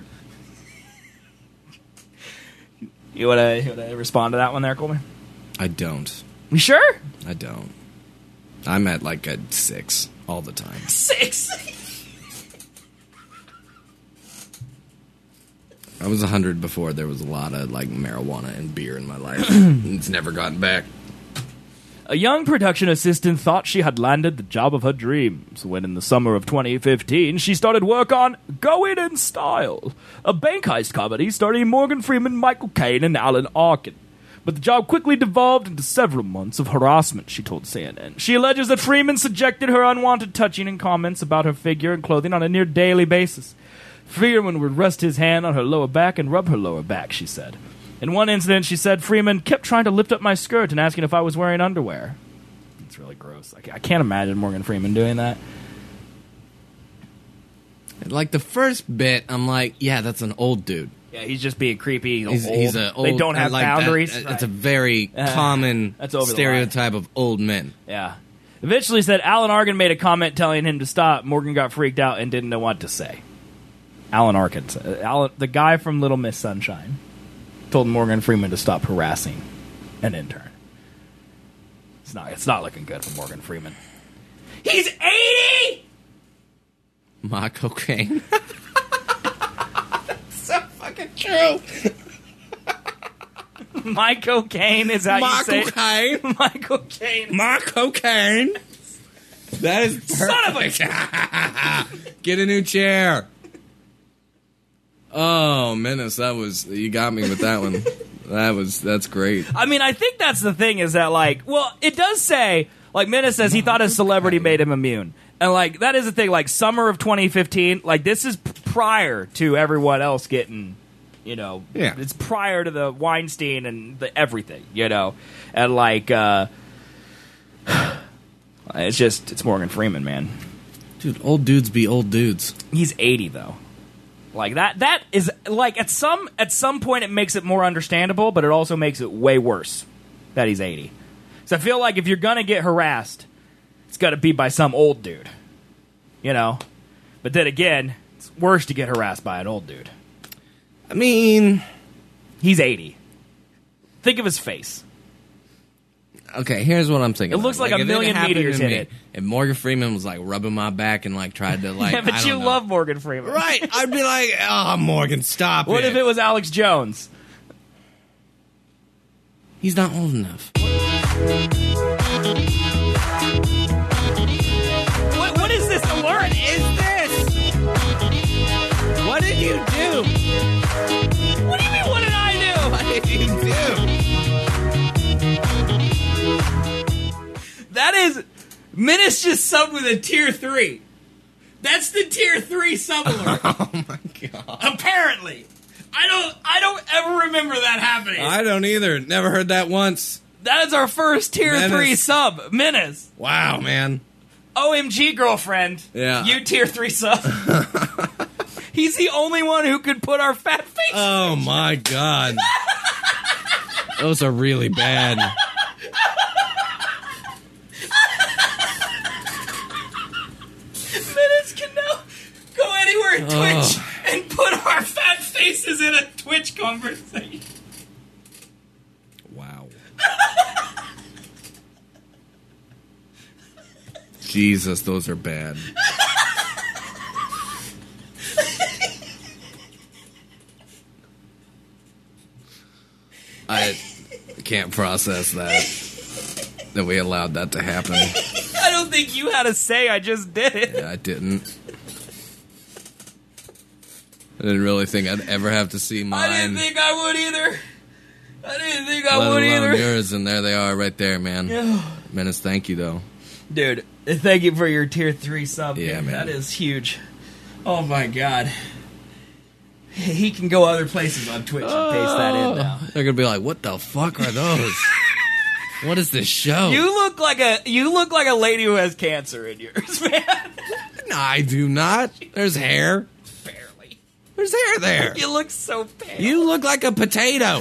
You wanna respond to that one there, Coleman? I don't. You sure? I don't. I'm at like a 6 all the time. 6. I was 100 before there was a lot of like marijuana and beer in my life. It's never gotten back. A young production assistant thought she had landed the job of her dreams when in the summer of 2015 she started work on Going in Style, a bank heist comedy starring Morgan Freeman, Michael Caine, and Alan Arkin. But the job quickly devolved into several months of harassment, she told CNN. She alleges that Freeman subjected her unwanted touching and comments about her figure and clothing on a near daily basis. Freeman would rest his hand on her lower back and rub her lower back, she said. In one incident, she said Freeman kept trying to lift up my skirt and asking if I was wearing underwear. It's really gross. I can't imagine Morgan Freeman doing that. Like the first bit, I'm like, yeah, that's an old dude. Yeah, he's just being creepy. He's an old. They don't have like boundaries. That, it's a very common that's over the stereotype of old men. Yeah. Eventually said Alan Arkin made a comment telling him to stop. Morgan got freaked out and didn't know what to say. Alan Arkin, the guy from Little Miss Sunshine, told Morgan Freeman to stop harassing an intern. It's not looking good for Morgan Freeman. He's 80! My cocaine. That's so fucking true. My cocaine is how you say cocaine. it. My cocaine. My cocaine. That is perfect. Son of a... Get a new chair. Oh, Menace, you got me with that one. That's great. I mean, I think that's the thing is that, like, well, it does say, like, Menace says he thought his celebrity made him immune. And, like, that is the thing, like, summer of 2015, like, this is prior to everyone else getting, Yeah. It's prior to the Weinstein and the everything, And, like, it's Morgan Freeman, man. Dude, old dudes be old dudes. He's 80, though. Like that is like at some point it makes it more understandable, but it also makes it way worse that he's 80. So I feel like if you're gonna get harassed, it's gotta be by some old dude, But then again, it's worse to get harassed by an old dude. I mean, he's 80. Think of his face. Okay, here's what I'm thinking. It looks like a million meteors hit it. If Morgan Freeman was like rubbing my back and like tried to like, yeah, but I you don't know. love Morgan Freeman, right? I'd be like, oh, Morgan, stop What it. if it was Alex Jones? He's not old enough. What is this alert? Is this? What did you do? What do you mean? What did I do? What did you do? That is Menace just subbed with a tier 3. That's the tier 3 sub alert. Oh my god! Apparently, I don't ever remember that happening. I don't either. Never heard that once. That is our first tier Menace. 3 sub, Menace. Wow, man. OMG, girlfriend. Yeah. You tier 3 sub. He's the only one who could put our fat face. Oh my god. Those are really bad. Menace can now go anywhere in Twitch and put our fat faces in a Twitch conversation. Wow. Jesus, those are bad. I can't process that we allowed that to happen. I don't think you had a say. I just did it. Yeah, I didn't. I didn't really think I'd ever have to see mine. I didn't think I would either. I didn't think let I would alone either. yours, and there they are right there, man. Menace, thank you, though. Dude, thank you for your tier 3 sub. Yeah, dude. man. That is huge. Oh my god. He can go other places on Twitch and paste that in now. They're gonna be like, "What the fuck are those? What is this show?" You look like a lady who has cancer in yours, man. No, I do not. There's hair. Barely. There's hair there. You look so pale. You look like a potato.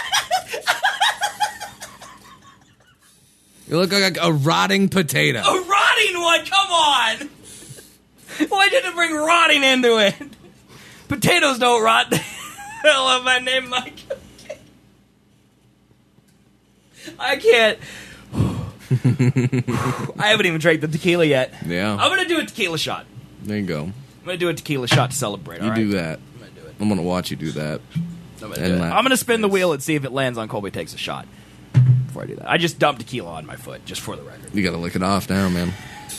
You look like a rotting potato. A rotting one. Come on. Why did it bring rotting into it? Potatoes don't rot. I love my name, Mike. I can't. I haven't even drank the tequila yet. Yeah. I'm going to do a tequila shot. There you go. I'm going to do a tequila shot to celebrate. You do that. I'm going to do it. I'm gonna watch you do that. I'm going to spin the wheel and see if it lands on Colby Takes a Shot. Before I do that, I just dumped tequila on my foot, just for the record. You gotta lick it off now, man.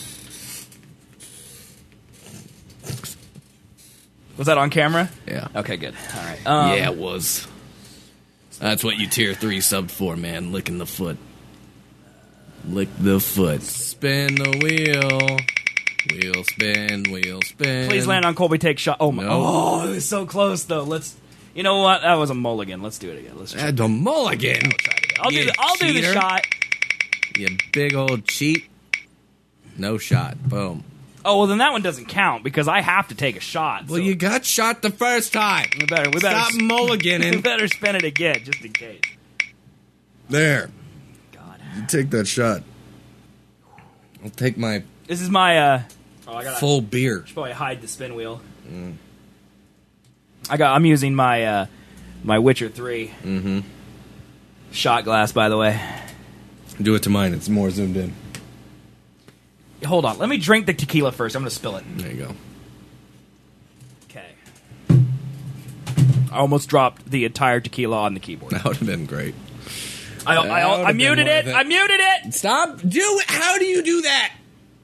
Was that on camera? Yeah. Okay, good. All right. Yeah, it was. That's what you tier 3 subbed for, man. Licking the foot. Lick the foot. Spin the wheel. Wheel spin, wheel spin. Please land on Colby Takes Shot. Oh my! No. Oh, it was so close though. Let's. You know what? That was a mulligan. Let's do it again. Let's try. Add the mulligan. I'll do the cheater. shot. You big old cheat. No shot. Boom. Oh well, then that one doesn't count because I have to take a shot. Well, so you got shot the first time. we better Stop we mulliganing. better spin it again just in case. There. God, You take that shot. I'll take my this is my. Oh, I got full beer. Should probably hide the spin wheel. I'm using my my Witcher 3 shot glass, by the way. Do it to mine. It's more zoomed in. Hold on, let me drink the tequila first. I'm gonna spill it. There you go. Okay. I almost dropped the entire tequila on the keyboard. That would have been great. I muted it. I muted it. Stop. How do you do that?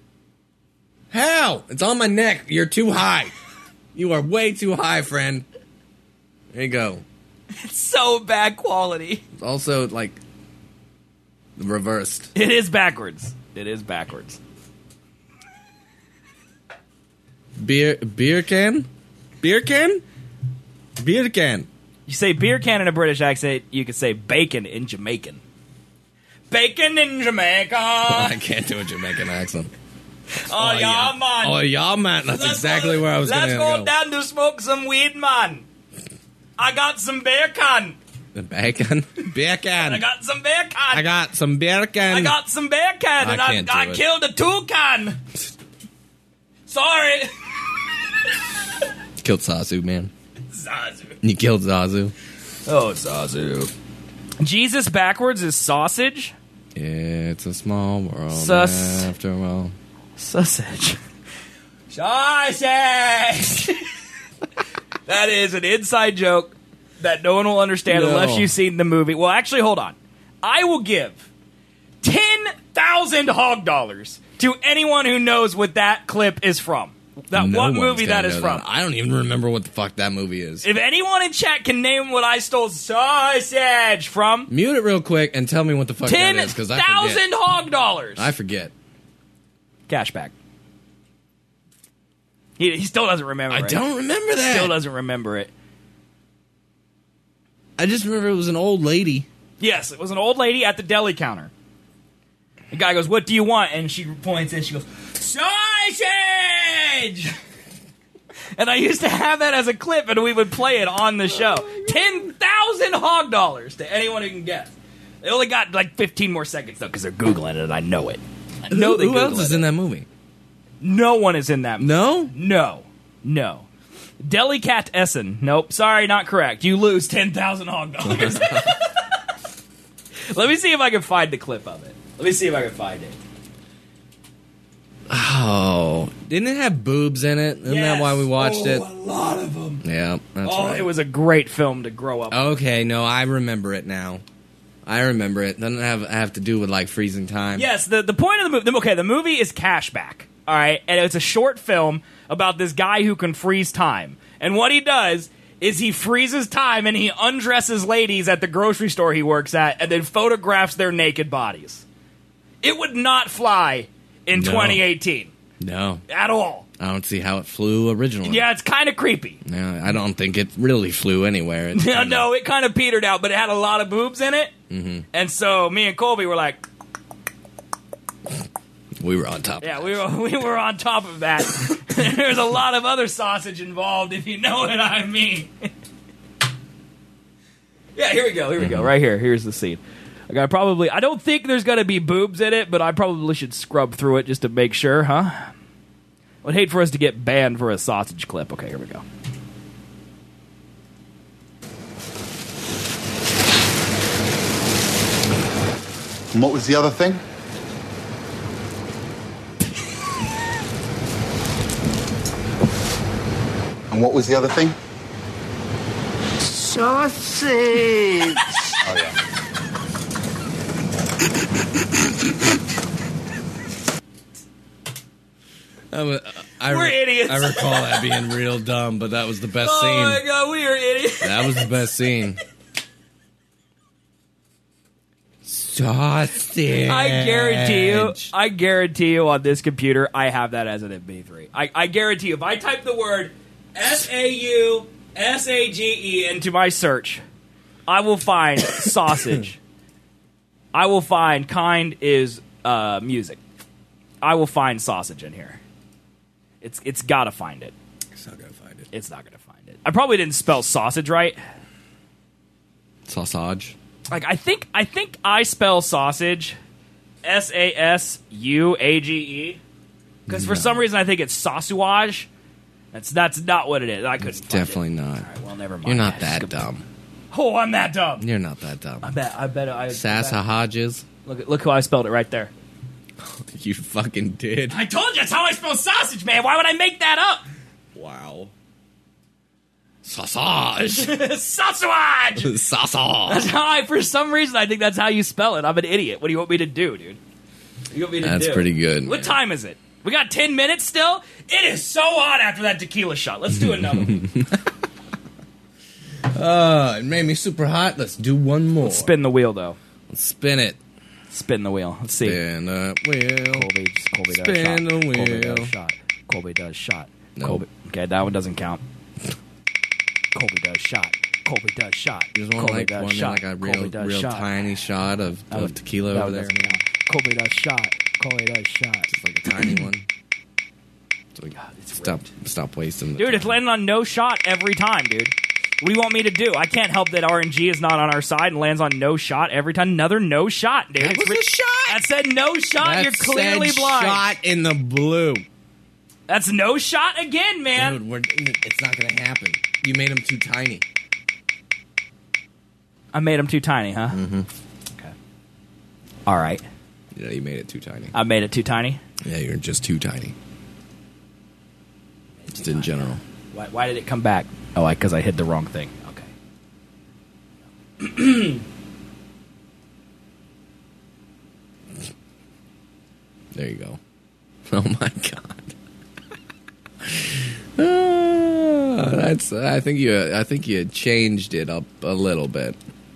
How? It's on my neck. You're too high. You are way too high, friend. There you go. It's so bad quality. It's also, like, reversed. It is backwards. It is backwards. Beer can? Beer can? Beer can. You say beer can in a British accent, you could say bacon in Jamaican. Bacon in Jamaica. I can't do a Jamaican accent. Oh, yeah, man. Oh, yeah, man. That's exactly where I was going to Let's go down to smoke some weed, man. I got some bacon. The bacon? Bacon. I got some bacon. I got some bacon. I got some bacon, and I killed a toucan. Sorry. Killed Zazu, man. Zazu. You killed Zazu. Oh, Zazu. Jesus backwards is sausage? It's a small world after all. Sausage. Sausage! That is an inside joke that no one will understand unless you've seen the movie. Well, actually, hold on. I will give 10,000 hog dollars to anyone who knows what that clip is from. What movie that is from. I don't even remember what the fuck that movie is. If anyone in chat can name what I stole sausage from, mute it real quick and tell me what the fuck that is, because I forget. 10,000 hog dollars. I forget. Cashback. He still doesn't remember it. I don't remember that. Still doesn't remember it. I just remember it was an old lady. Yes, it was an old lady at the deli counter. The guy goes, "What do you want?" And she points and she goes, "Sausage!" And I used to have that as a clip, and we would play it on the show. 10,000 hog dollars to anyone who can guess. They only got like 15 more seconds, though, because they're Googling it, and I know it. I know they Who Google else is it. in that movie? No one is in that movie. No? No. Delicat Essen. Nope. Sorry, not correct. You lose 10,000 hog dollars. Let me see if I can find the clip of it. Let me see if I can find it. Oh. Didn't it have boobs in it? Isn't that why we watched it? A lot of them. Yeah, that's right. It was a great film to grow up with. Okay, no, I remember it now. I remember it. Doesn't have to do with, like, freezing time. Yes, the point of the movie... Okay, the movie is Cashback, all right? And it's a short film about this guy who can freeze time. And what he does is he freezes time and he undresses ladies at the grocery store he works at and then photographs their naked bodies. It would not fly in 2018. No. At all. I don't see how it flew originally. Yeah, it's kind of creepy. Yeah, I don't think it really flew anywhere. No, it kind of petered out, but it had a lot of boobs in it. Mm-hmm. And so me and Colby were like... We were on top. Yeah, we were on top of that. There's a lot of other sausage involved, if you know what I mean. Yeah, here we go. Right here. Here's the scene. I don't think there's going to be boobs in it, but I probably should scrub through it just to make sure, huh? I'd hate for us to get banned for a sausage clip. Okay, here we go. And what was the other thing? And what was the other thing? Sausage! Oh, yeah. We're idiots. I recall that being real dumb, but that was the best scene. Oh my god, we are idiots. That was the best scene. Sausage. I guarantee you on this computer, I have that as an MP3. I guarantee you, if I type the word SAUSAGE into my search, I will find sausage. I will find kind is music. I will find sausage in here. It's got to find it. It's not gonna find it. It's not going to find it. I probably didn't spell sausage right. Sausage. Like I think I spell sausage SASUAGE because for some reason I think it's sausage. That's not what it is. I couldn't. It's definitely not. All right, well, never mind. You're not that dumb. Oh, I'm that dumb. You're not that dumb. I bet. Sassahages. Look how I spelled it right there. You fucking did. I told you that's how I spell sausage, man. Why would I make that up? Wow. Sausage. Sausage. Sausage. That's how for some reason, I think that's how you spell it. I'm an idiot. What do you want me to do, dude? What do you want me to do? That's pretty good. What time is it? We got 10 minutes still? It is so hot after that tequila shot. Let's do another one. It made me super hot. Let's do one more. Spin the wheel, though. Let's spin it. Spin the wheel. Let's see. Spin the wheel. Colby does Spin shot. the wheel. Colby does shot. Colby does shot. No. Colby. Okay, that one doesn't count. Colby does shot. Colby does shot. There's one Colby like does one shot. like a Colby does real shot. tiny shot of tequila That over one there. doesn't count. Colby does shot. Colby does shot. Just like a tiny one. So we it's stop wasting the Dude, it's time. landing on no shot every time, dude. What do you want me to do? I can't help that RNG is not on our side and lands on no shot every time. Another no shot, dude. That was a shot. That said no shot. That You're clearly said blind. Shot in the blue. That's no shot again, man. Dude, it's not gonna happen. You made them too tiny. I made them too tiny, huh? Mm-hmm. Okay. All right. Yeah, you made it too tiny. I made it too tiny? Yeah, you're just too tiny. Just in general. Why did it come back? Oh, because I hid the wrong thing. Okay. There you go. Oh my god. That's. I think you changed it up a little bit.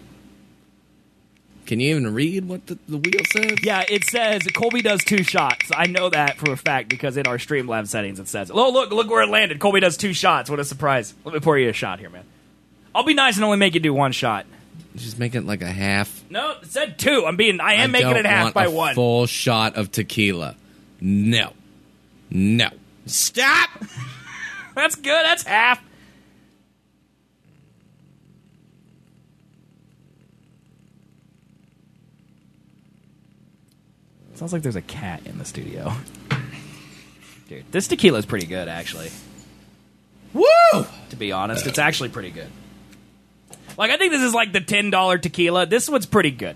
Can you even read what the wheel says? Yeah, it says Colby does 2 shots. I know that for a fact because in our Streamlabs settings it says, oh, look where it landed. Colby does 2 shots. What a surprise. Let me pour you a shot here, man. I'll be nice and only make you do 1 shot. Just make it like a half. No, it said 2. I am making it half by 1. Full shot of tequila. No. Stop! That's good. That's half. Sounds like there's a cat in the studio. Dude, this tequila is pretty good, actually. Woo! To be honest, it's actually pretty good. Like, I think this is like the $10 tequila. This one's pretty good.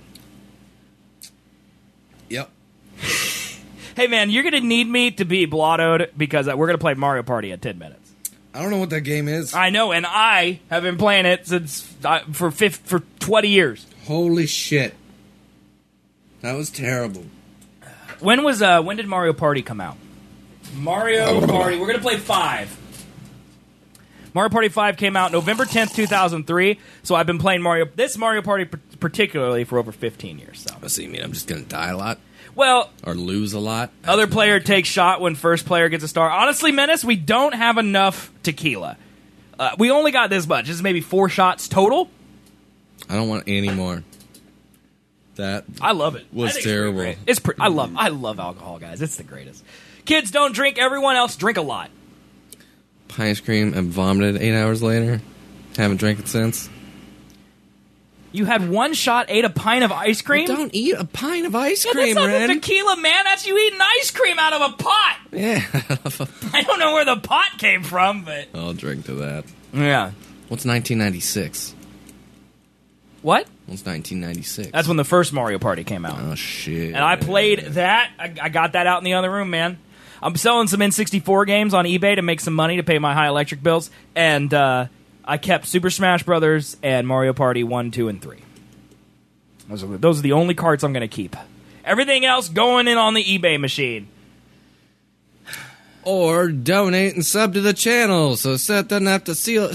Yep. Hey, man, you're going to need me to be blottoed because we're going to play Mario Party in 10 minutes. I don't know what that game is. I know, and I have been playing it since for 20 years. Holy shit. That was terrible. When did Mario Party come out? Mario Party. We're going to play 5. Mario Party 5 came out November 10th, 2003. So I've been playing Mario Party particularly for over 15 years. So. So you mean I'm just going to die a lot? Well, or lose a lot. other player takes shot when first player gets a star. Honestly, Menace, we don't have enough tequila. We only got this much. This is maybe 4 shots total. I don't want any more. That I love it. was I think terrible. It's pretty great. I love alcohol, guys. It's the greatest. Kids don't drink. Everyone else drink a lot. Ice cream and vomited 8 hours later. Haven't drank it since. You had 1 shot, ate a pint of ice cream? Don't eat a pint of ice Yeah, cream, that's not Ren. the tequila, man. That's you eating ice cream out of a pot. Yeah. I don't know where the pot came from, but... I'll drink to that. Yeah. What's 1996? What? What's 1996? That's when the first Mario Party came out. Oh, shit. And I played that. I got that out in the other room, man. I'm selling some N64 games on eBay to make some money to pay my high electric bills. And I kept Super Smash Brothers and Mario Party 1, 2, and 3. Those are the only cards I'm going to keep. Everything else going in on the eBay machine. Or donate and sub to the channel so Seth doesn't have to seal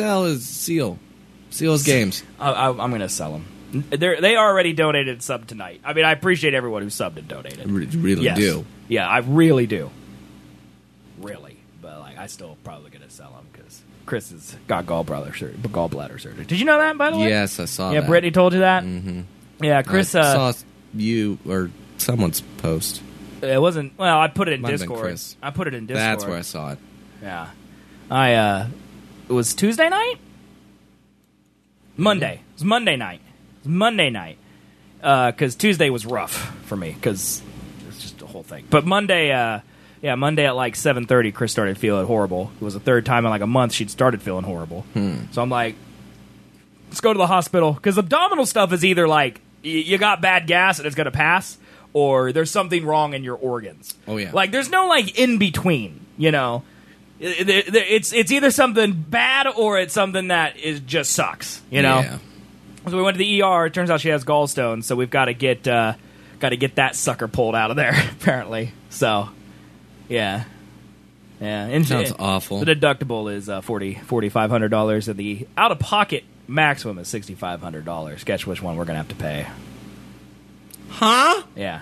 his games. I'm going to sell them. They already donated and subbed tonight. I mean, I appreciate everyone who subbed and donated. Really Yes. do. Yeah, I really do. Really. But I still probably going to sell them because Chris has got gallbladder surgery. Did you know that, by the way? Yes, I saw Yeah, that. Brittany told you that? Mm-hmm. Yeah, Chris... I saw you or someone's post. It wasn't... Well, I put it in Might have been Discord. Chris. I put it in Discord. That's where I saw it. Yeah. It was Tuesday night? Monday. It was Monday night. Because Tuesday was rough for me, because it's just a whole thing. But Monday, Monday at like 7:30, Chris started feeling horrible. It was the third time in like a month she'd started feeling horrible. So I'm like, let's go to the hospital. Because abdominal stuff is either like, you got bad gas and it's going to pass, or there's something wrong in your organs. Oh, yeah. Like, there's no like in between, you know? It's either something bad or it's something that just sucks, you know? Yeah. So we went to the ER. It turns out she has gallstones, so we've got to get that sucker pulled out of there, apparently. So, yeah. And Sounds awful. The deductible is $4,500, and the out-of-pocket maximum is $6,500. Guess which one we're going to have to pay. Huh? Yeah.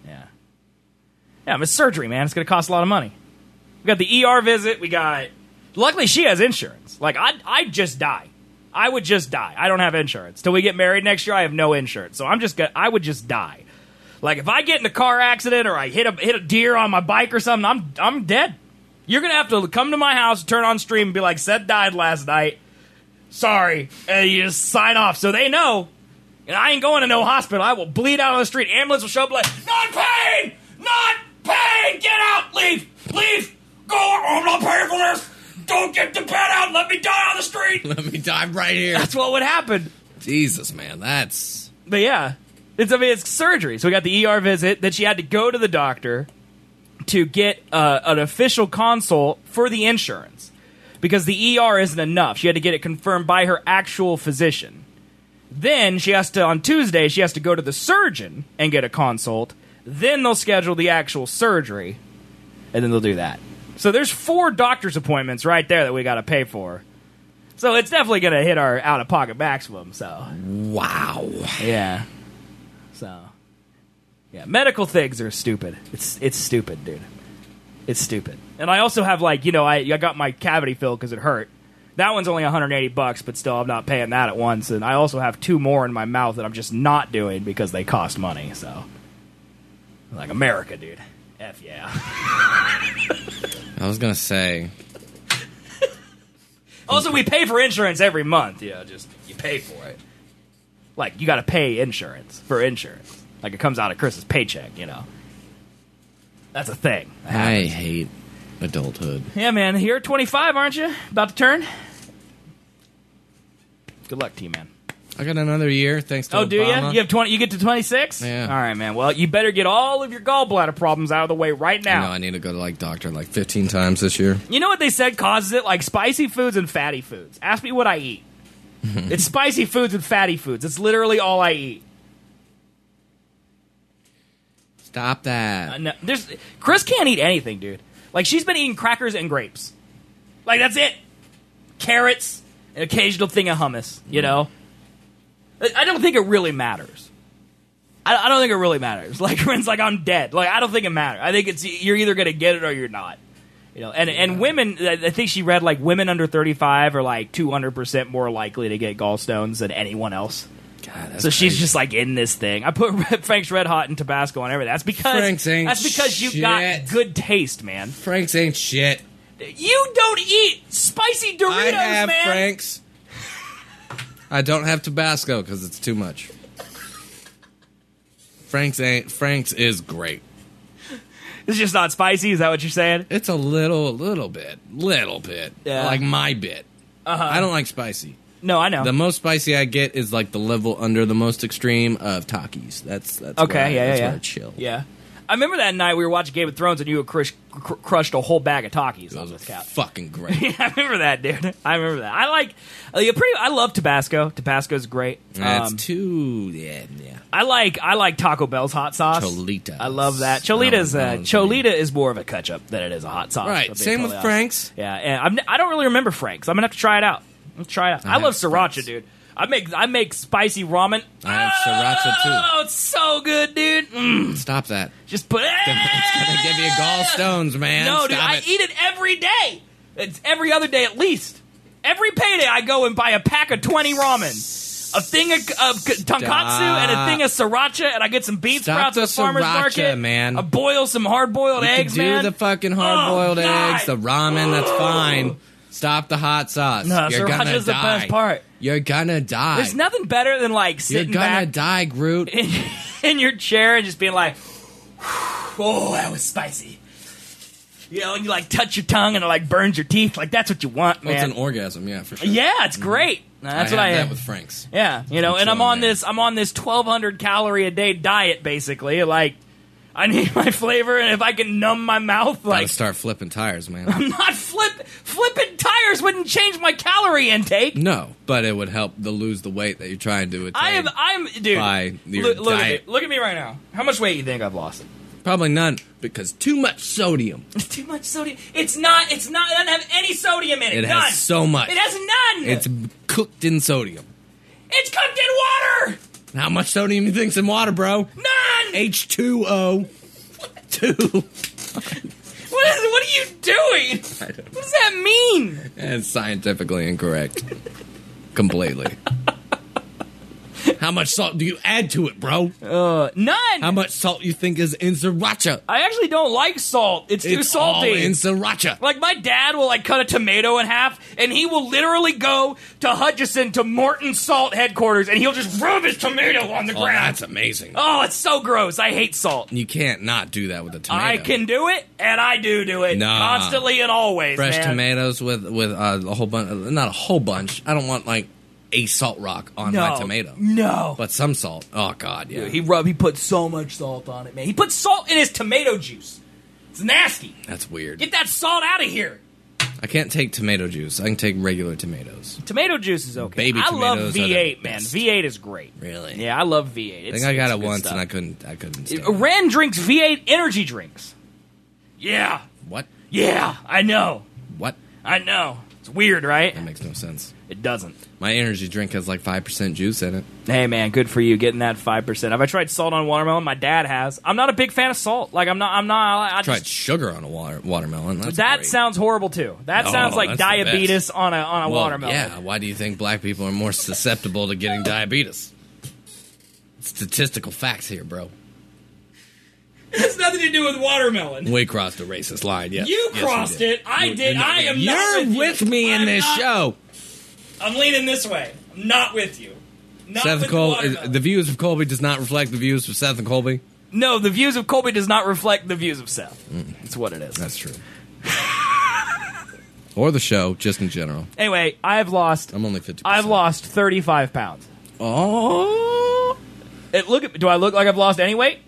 It's surgery, man. It's going to cost a lot of money. We got the ER visit. Luckily, she has insurance. Like, I'd just die. I would just die. I don't have insurance. Till we get married next year, I have no insurance. So I would just die. Like, if I get in a car accident or I hit a deer on my bike or something, I'm dead. You're going to have to come to my house, turn on stream, and be like, Seth died last night. Sorry. And you just sign off so they know. And I ain't going to no hospital. I will bleed out on the street. Ambulance will show up like, not pain! Not pain! Get out! Leave! Go! I'm not paying for this! Don't get the bed out! Let me die on the street! Let me die right here. That's what would happen. Jesus, man. That's... But yeah. It's surgery. So we got the ER visit. Then she had to go to the doctor to get an official consult for the insurance. Because the ER isn't enough. She had to get it confirmed by her actual physician. Then on Tuesday, she has to go to the surgeon and get a consult. Then they'll schedule the actual surgery. And then they'll do that. So there's 4 doctor's appointments right there that we got to pay for. So it's definitely going to hit our out-of-pocket maximum, so. Wow. Yeah. So. Yeah, medical things are stupid. It's stupid, dude. It's stupid. And I also have, I got my cavity filled because it hurt. That one's only $180, but still I'm not paying that at once. And I also have 2 more in my mouth that I'm just not doing because they cost money, so. Like America, dude. F yeah. I was going to say... Also, we pay for insurance every month. You pay for it. Like, you got to pay insurance for insurance. Like, it comes out of Chris's paycheck, you know. That's a thing. I hate adulthood. Yeah, man. You're 25, aren't you? About to turn? Good luck to you, man. I got another year, thanks to Oh, Obama. do you? You have 20. You get to 26? Yeah. All right, man. Well, you better get all of your gallbladder problems out of the way right now. I need to go to, doctor 15 times this year. You know what they said causes it? Like, spicy foods and fatty foods. Ask me what I eat. It's spicy foods and fatty foods. It's literally all I eat. Stop that. No, Chris can't eat anything, dude. Like, she's been eating crackers and grapes. Like, that's it. Carrots, an occasional thing of hummus, you know? I don't think it really matters. I don't think it really matters. Like, Ren's like, I'm dead. Like, I don't think it matters. I think you're either going to get it or you're not. You know, and women, I think she read, like, women under 35 are, like, 200% more likely to get gallstones than anyone else. God, that's so she's crazy. just, like, in this thing. I put Frank's Red Hot and Tabasco on everything. That's because you got good taste, man. Frank's ain't shit. You don't eat spicy Doritos, I have man. Frank's. I don't have Tabasco because it's too much. Frank's is great. It's just not spicy. Is that what you're saying? It's a little bit. Yeah. Like my bit. I don't like spicy. No, I know. The most spicy I get is like the level under the most extreme of Takis. That's okay. Where Yeah. I chill. Yeah. I remember that night we were watching Game of Thrones and you had crushed a whole bag of Takis It on was this couch. fucking great. Yeah, I remember that, dude. I remember that. I love Tabasco. Tabasco's great. That's too yeah. I like Taco Bell's hot sauce. Cholitas. I love that. Cholita is more of a ketchup than it is a hot sauce. Right. Same with Frank's. Yeah, and I don't really remember Frank's. I'm gonna have to try it out. Let's try it out. I love sriracha, Frank's. dude. I make spicy ramen. I have sriracha too. Oh, it's so good, dude. Stop that. Just put it. It's gonna give you gallstones, man. No, dude, Stop I it. eat it every day. It's every other day at least. Every payday, I go and buy a pack of 20 ramen, a thing of tonkatsu, and a thing of sriracha, and I get some beef Stop sprouts at the farmer's sriracha, market. man. I boil some hard-boiled You eggs, can do man. the fucking hard-boiled Oh, God. eggs, the ramen, that's fine. Stop the hot sauce. No, You're gonna sriracha's the die. best part. You're gonna die. There's nothing better than like You're sitting gonna back die, Groot. in your chair and just being like, "Oh, that was spicy." You know, and you like touch your tongue and it like burns your teeth. Like that's what you want, Well, it's man. an orgasm, yeah, for sure. Yeah, it's great. That's what I had am. that with Frank's. Yeah, you know, and I'm on this 1,200 calorie a day diet basically. Like, I need my flavor, and if I can numb my mouth, Gotta like, start flipping tires, man. I'm not flipping tires wouldn't change my calorie intake. No, but it would help to lose the weight that you're trying to attain. I'm dude. By your look at me. diet. Look at me right now. How much weight you think I've lost? Probably none, because too much sodium. It's too much sodium. It's not. It doesn't have any sodium in it. It None. has so much. It has none. It's cooked in sodium. It's cooked in water. How much sodium you think's in water, bro? None. H2O. 2. What are you doing? What does that mean? It's scientifically incorrect. Completely. How much salt do you add to it, bro? None. How much salt you think is in sriracha? I actually don't like salt. It's too It's all salty. in sriracha. Like, my dad will, like, cut a tomato in half, and he will literally go to Hutchison to Morton Salt headquarters, and he'll just rub his tomato on the Oh, ground. that's amazing. Oh, it's so gross. I hate salt. You can't not do that with a tomato. I can do it, and I do it. Nah. Constantly and always, Fresh man. tomatoes with a whole bunch. Not a whole bunch. I don't want like a salt rock on my tomato. No. But some salt. Oh God, yeah. He put so much salt on it, man. He put salt in his tomato juice. It's nasty. That's weird. Get that salt out of here. I can't take tomato juice. I can take regular tomatoes. Tomato juice is okay. Baby I love tomatoes are V8, the man. best. V8 is great. Really? Yeah, I love V8. I think I got it once and I couldn't stand it. Ren drinks V8 energy drinks. Yeah. What? Yeah, I know. What? I know. It's weird, right? That makes no sense. It doesn't. My energy drink has like 5% juice in it. Hey, man, good for you getting that 5%. Have I tried salt on watermelon? My dad has. I'm not a big fan of salt. Like, I Tried just, sugar on a watermelon. That's that great. sounds horrible too. That sounds like that's the diabetes on a Well, watermelon. Yeah, why do you think black people are more susceptible to getting diabetes? Statistical facts here, bro. It has nothing to do with watermelon. We crossed a racist line, yes. You Yes, crossed we did. it. I did. You're I am You're not with you. me in I'm this not- show. I'm leaning this way. I'm not with you. Not Seth with Col- watermelon. the views of Colby does not reflect the views of Seth and Colby. No, the views of Colby does not reflect the views of Seth. That's what it is. That's true. Or the show, just in general. Anyway, I've lost. I'm only 50%. I've lost 35 pounds. Oh. Do I look like I've lost any weight?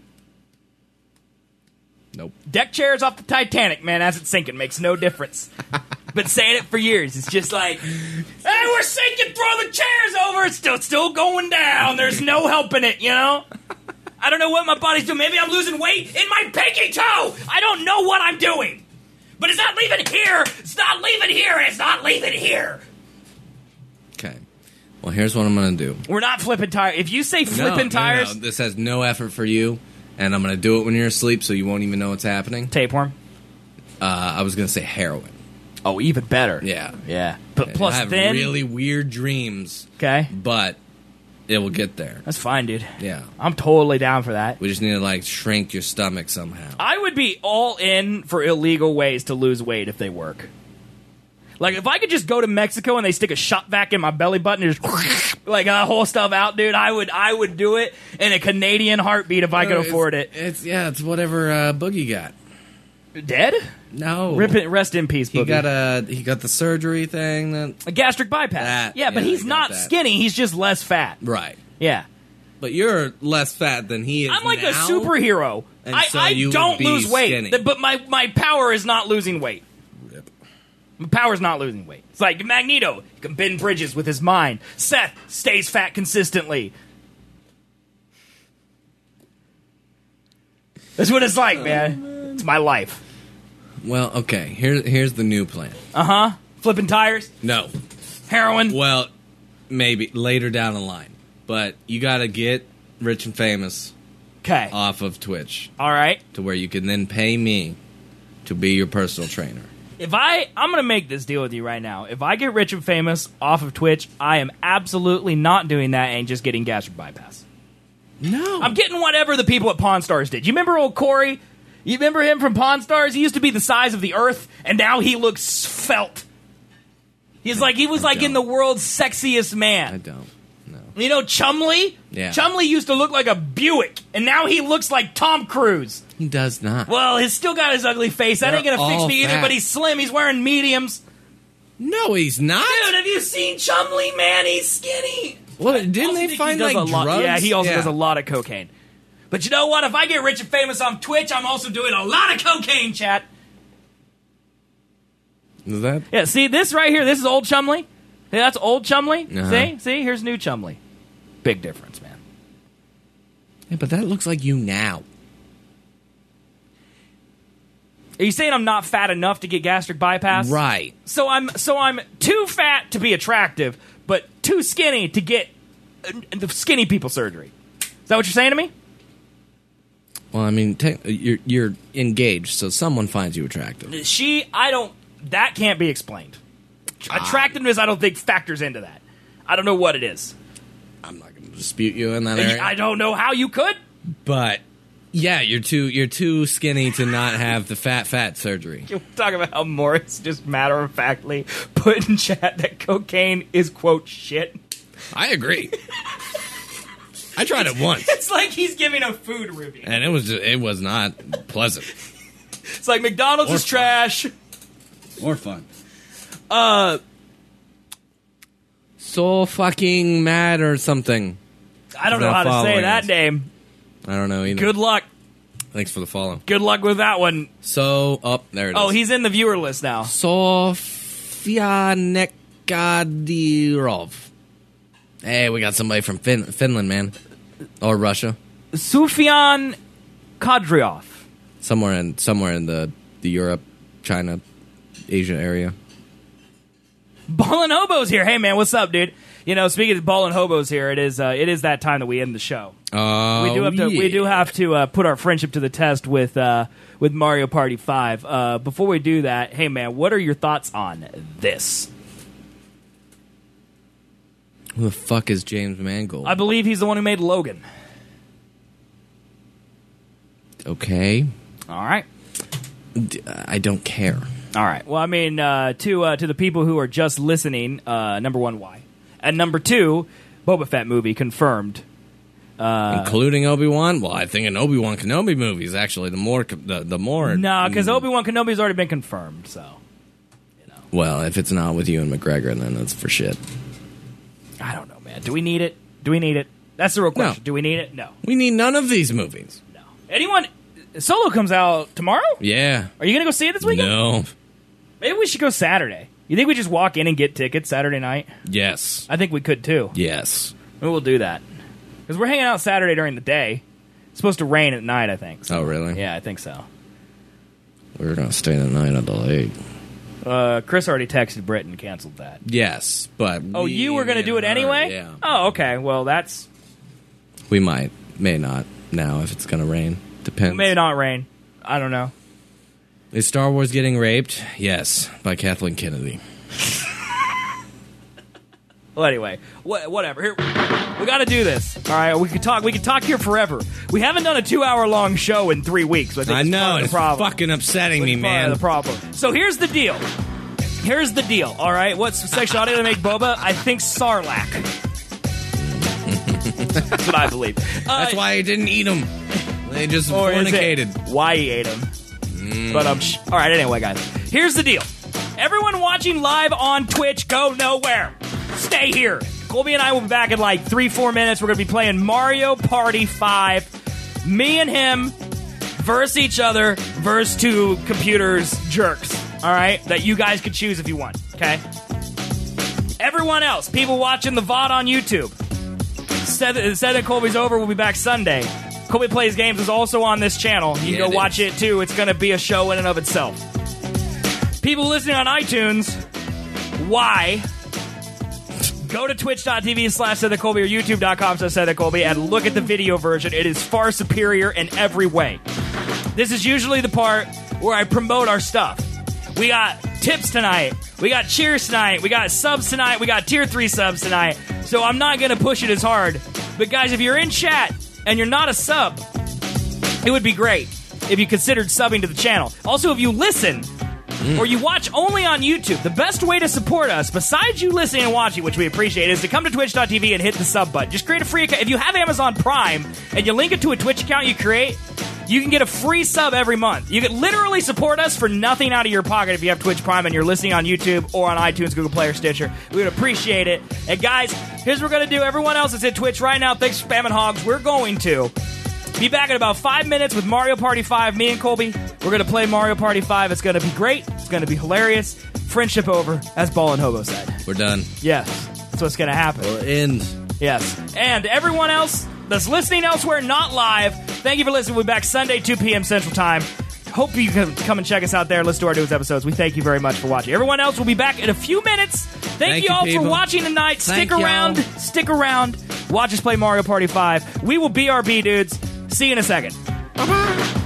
Nope. Deck chairs off the Titanic, man, as it's sinking, makes no difference. Been saying it for years. It's just like, hey, we're sinking, throw the chairs over. It's still going down. There's no helping it, you know? I don't know what my body's doing. Maybe I'm losing weight in my pinky toe. I don't know what I'm doing. But it's not leaving here. It's not leaving here. It's not leaving here. Okay. Well, here's what I'm going to do. We're not flipping tires. If you say flipping tires... No. This has no effort for you, and I'm going to do it when you're asleep so you won't even know what's happening. Tapeworm? I was going to say heroin. Oh, even better. Yeah. Yeah. But plus I have then... really weird dreams. Okay. But it will get there. That's fine, dude. Yeah. I'm totally down for that. We just need to, like, shrink your stomach somehow. I would be all in for illegal ways to lose weight if they work. Like, if I could just go to Mexico and they stick a shot vac in my belly button and just, like, whole stuff out, dude, I would do it in a Canadian heartbeat if I could afford it. It's whatever Boogie got. Dead? No. Rest in peace, Boogie. He got the surgery thing. A gastric bypass. But he's not skinny. He's just less fat. Right. Yeah. But you're less fat than he is I'm like now, a superhero. and so I you don't would be lose weight. skinny. But my power is not losing weight. Rip. My power's not losing weight. It's like Magneto. He can bend bridges with his mind. Seth stays fat consistently. That's what it's like, man. It's my life. Well, okay. Here's the new plan. Flipping tires? No. Heroin? Well, maybe later down the line. But you got to get rich and famous Okay. off of Twitch All right. to where you can then pay me to be your personal trainer. If I'm going to make this deal with you right now. If I get rich and famous off of Twitch, I am absolutely not doing that and just getting gastric bypass. No. I'm getting whatever the people at Pawn Stars did. You remember old Corey? You remember him from Pawn Stars? He used to be the size of the earth, and now he looks svelte. He was like in the world's sexiest man. I don't. No. You know Chumley? Yeah. Chumley used to look like a Buick, and now he looks like Tom Cruise. He does not. Well, he's still got his ugly face. That ain't They're gonna fix all me either, fat. but he's slim. He's wearing mediums. No, he's not. Dude, have you seen Chumley, man? He's skinny. What, didn't Also they think find, he does like, a lot- drugs? Yeah, he also Yeah. does a lot of cocaine. But you know what? If I get rich and famous on Twitch, I'm also doing a lot of cocaine, chat. Is that? Yeah, see, this right here, this is old Chumley. Yeah, that's old Chumley. Uh-huh. See, here's new Chumley. Big difference, man. Yeah, but that looks like you now. Are you saying I'm not fat enough to get gastric bypass? Right. So I'm too fat to be attractive, but too skinny to get the skinny people surgery. Is that what you're saying to me? Well, I mean, you're engaged, so someone finds you attractive. That can't be explained. Attractiveness, I don't think, factors into that. I don't know what it is. I'm not going to dispute you in that area. I don't know how you could. But yeah, you're too skinny to not have the fat surgery. You'll talk about how Morris just matter-of-factly put in chat that cocaine is, quote, shit. I agree. I tried it once, It's like he's giving a food review. and it was not pleasant. It's like McDonald's Or is fun. trash. Or fun. So fucking mad or something. I don't know how to say following that us. name. I don't know either. Good luck. Thanks for the follow. Good luck with that one. So, there it is. Oh, he's in the viewer list now. Sofia Nekadirov. Hey, we got somebody from Finland, man. Or Russia. Sufyan Kadyrov. Somewhere in the Europe, China, Asia area. Ballin' Hobo's here. Hey, man, what's up, dude? You know, speaking of Ballin' Hobo's here, it is that time that we end the show. Oh, We do have to put our friendship to the test with Mario Party 5. Before we do that, hey, man, what are your thoughts on this? Who the fuck is James Mangold? I believe he's the one who made Logan. Okay. All right. I don't care. All right. Well, I mean, to the people who are just listening, number one, why? And number two, Boba Fett movie confirmed. Including Obi-Wan? Well, I think an Obi-Wan Kenobi movie is actually the more... No, because Obi-Wan Kenobi's already been confirmed, so... Well, if it's not with Ewan McGregor, then it's for shit. I don't know, man. Do we need it? That's the real question. No. Do we need it? No. We need none of these movies. No. Anyone... Solo comes out tomorrow? Yeah. Are you going to go see it this weekend? No. Maybe we should go Saturday. You think we just walk in and get tickets Saturday night? Yes. I think we could, too. Yes. Maybe we'll do that. Because we're hanging out Saturday during the day. It's supposed to rain at night, I think. So. Oh, really? Yeah, I think so. We're going to stay the night until 8. Chris already texted Britt and canceled that. Yes, but Oh, you were going to do it anyway? Yeah, Oh, okay. Well, that's we may not now if it's going to rain. Depends. maybe not rain. I don't know. Is Star Wars getting raped? Yes, by Kathleen Kennedy. Well, anyway, whatever. Here, we got to do this. All right, we could talk here forever. We haven't done a 2-hour-long show in 3 weeks. So I think it's know part of the it's problem. fucking upsetting me, It's part man. of the problem. So here's the deal. All right, what's sexuality to make boba? I think Sarlacc. That's what I believe. That's why he didn't eat them. They just Or is it fornicated. why he ate him? But all right. Anyway, guys, here's the deal. Everyone watching live on Twitch, go nowhere. Stay here. Colby and I will be back in like 3-4 minutes. We're going to be playing Mario Party 5. Me and him versus each other versus two computers jerks. All right, that you guys could choose if you want. Okay. Everyone else, people watching the VOD on YouTube, said that Colby's over. We'll be back Sunday. Colby Plays Games is also on this channel. You can go watch it too. It's going to be a show in and of itself. People listening on iTunes, why? Go to twitch.tv/SaidThatColby or youtube.com/SaidThatColby and look at the video version. It is far superior in every way. This is usually the part where I promote our stuff. We got tips tonight. We got cheers tonight. We got subs tonight. We got tier 3 subs tonight. So I'm not going to push it as hard. But guys, if you're in chat and you're not a sub, it would be great if you considered subbing to the channel. Also, if you listen or you watch only on YouTube, the best way to support us, besides you listening and watching, which we appreciate, is to come to twitch.tv and hit the sub button. Just create a free account. If you have Amazon Prime and you link it to a Twitch account you create, you can get a free sub every month. You can literally support us for nothing out of your pocket if you have Twitch Prime and you're listening on YouTube or on iTunes, Google Play, or Stitcher. We would appreciate it. And guys, here's what we're going to do. Everyone else is at Twitch right now. Thanks for spamming hogs. We're going to be back in about 5 minutes with Mario Party 5. Me and Colby, we're going to play Mario Party 5. It's going to be great. It's going to be hilarious. Friendship over, as Ball and Hobo said. We're done. Yes, that's what's going to happen. We'll end. Yes. And everyone else that's listening elsewhere, not live, thank you for listening. We'll be back Sunday, 2 p.m. Central Time. Hope you can come and check us out there. Listen to our newest episodes. We thank you very much for watching. Everyone else will be back in a few minutes. Thank you all for watching tonight. Stick around. Stick around. Watch us play Mario Party 5. We will BRB, dudes. See you in a second. Bye-bye.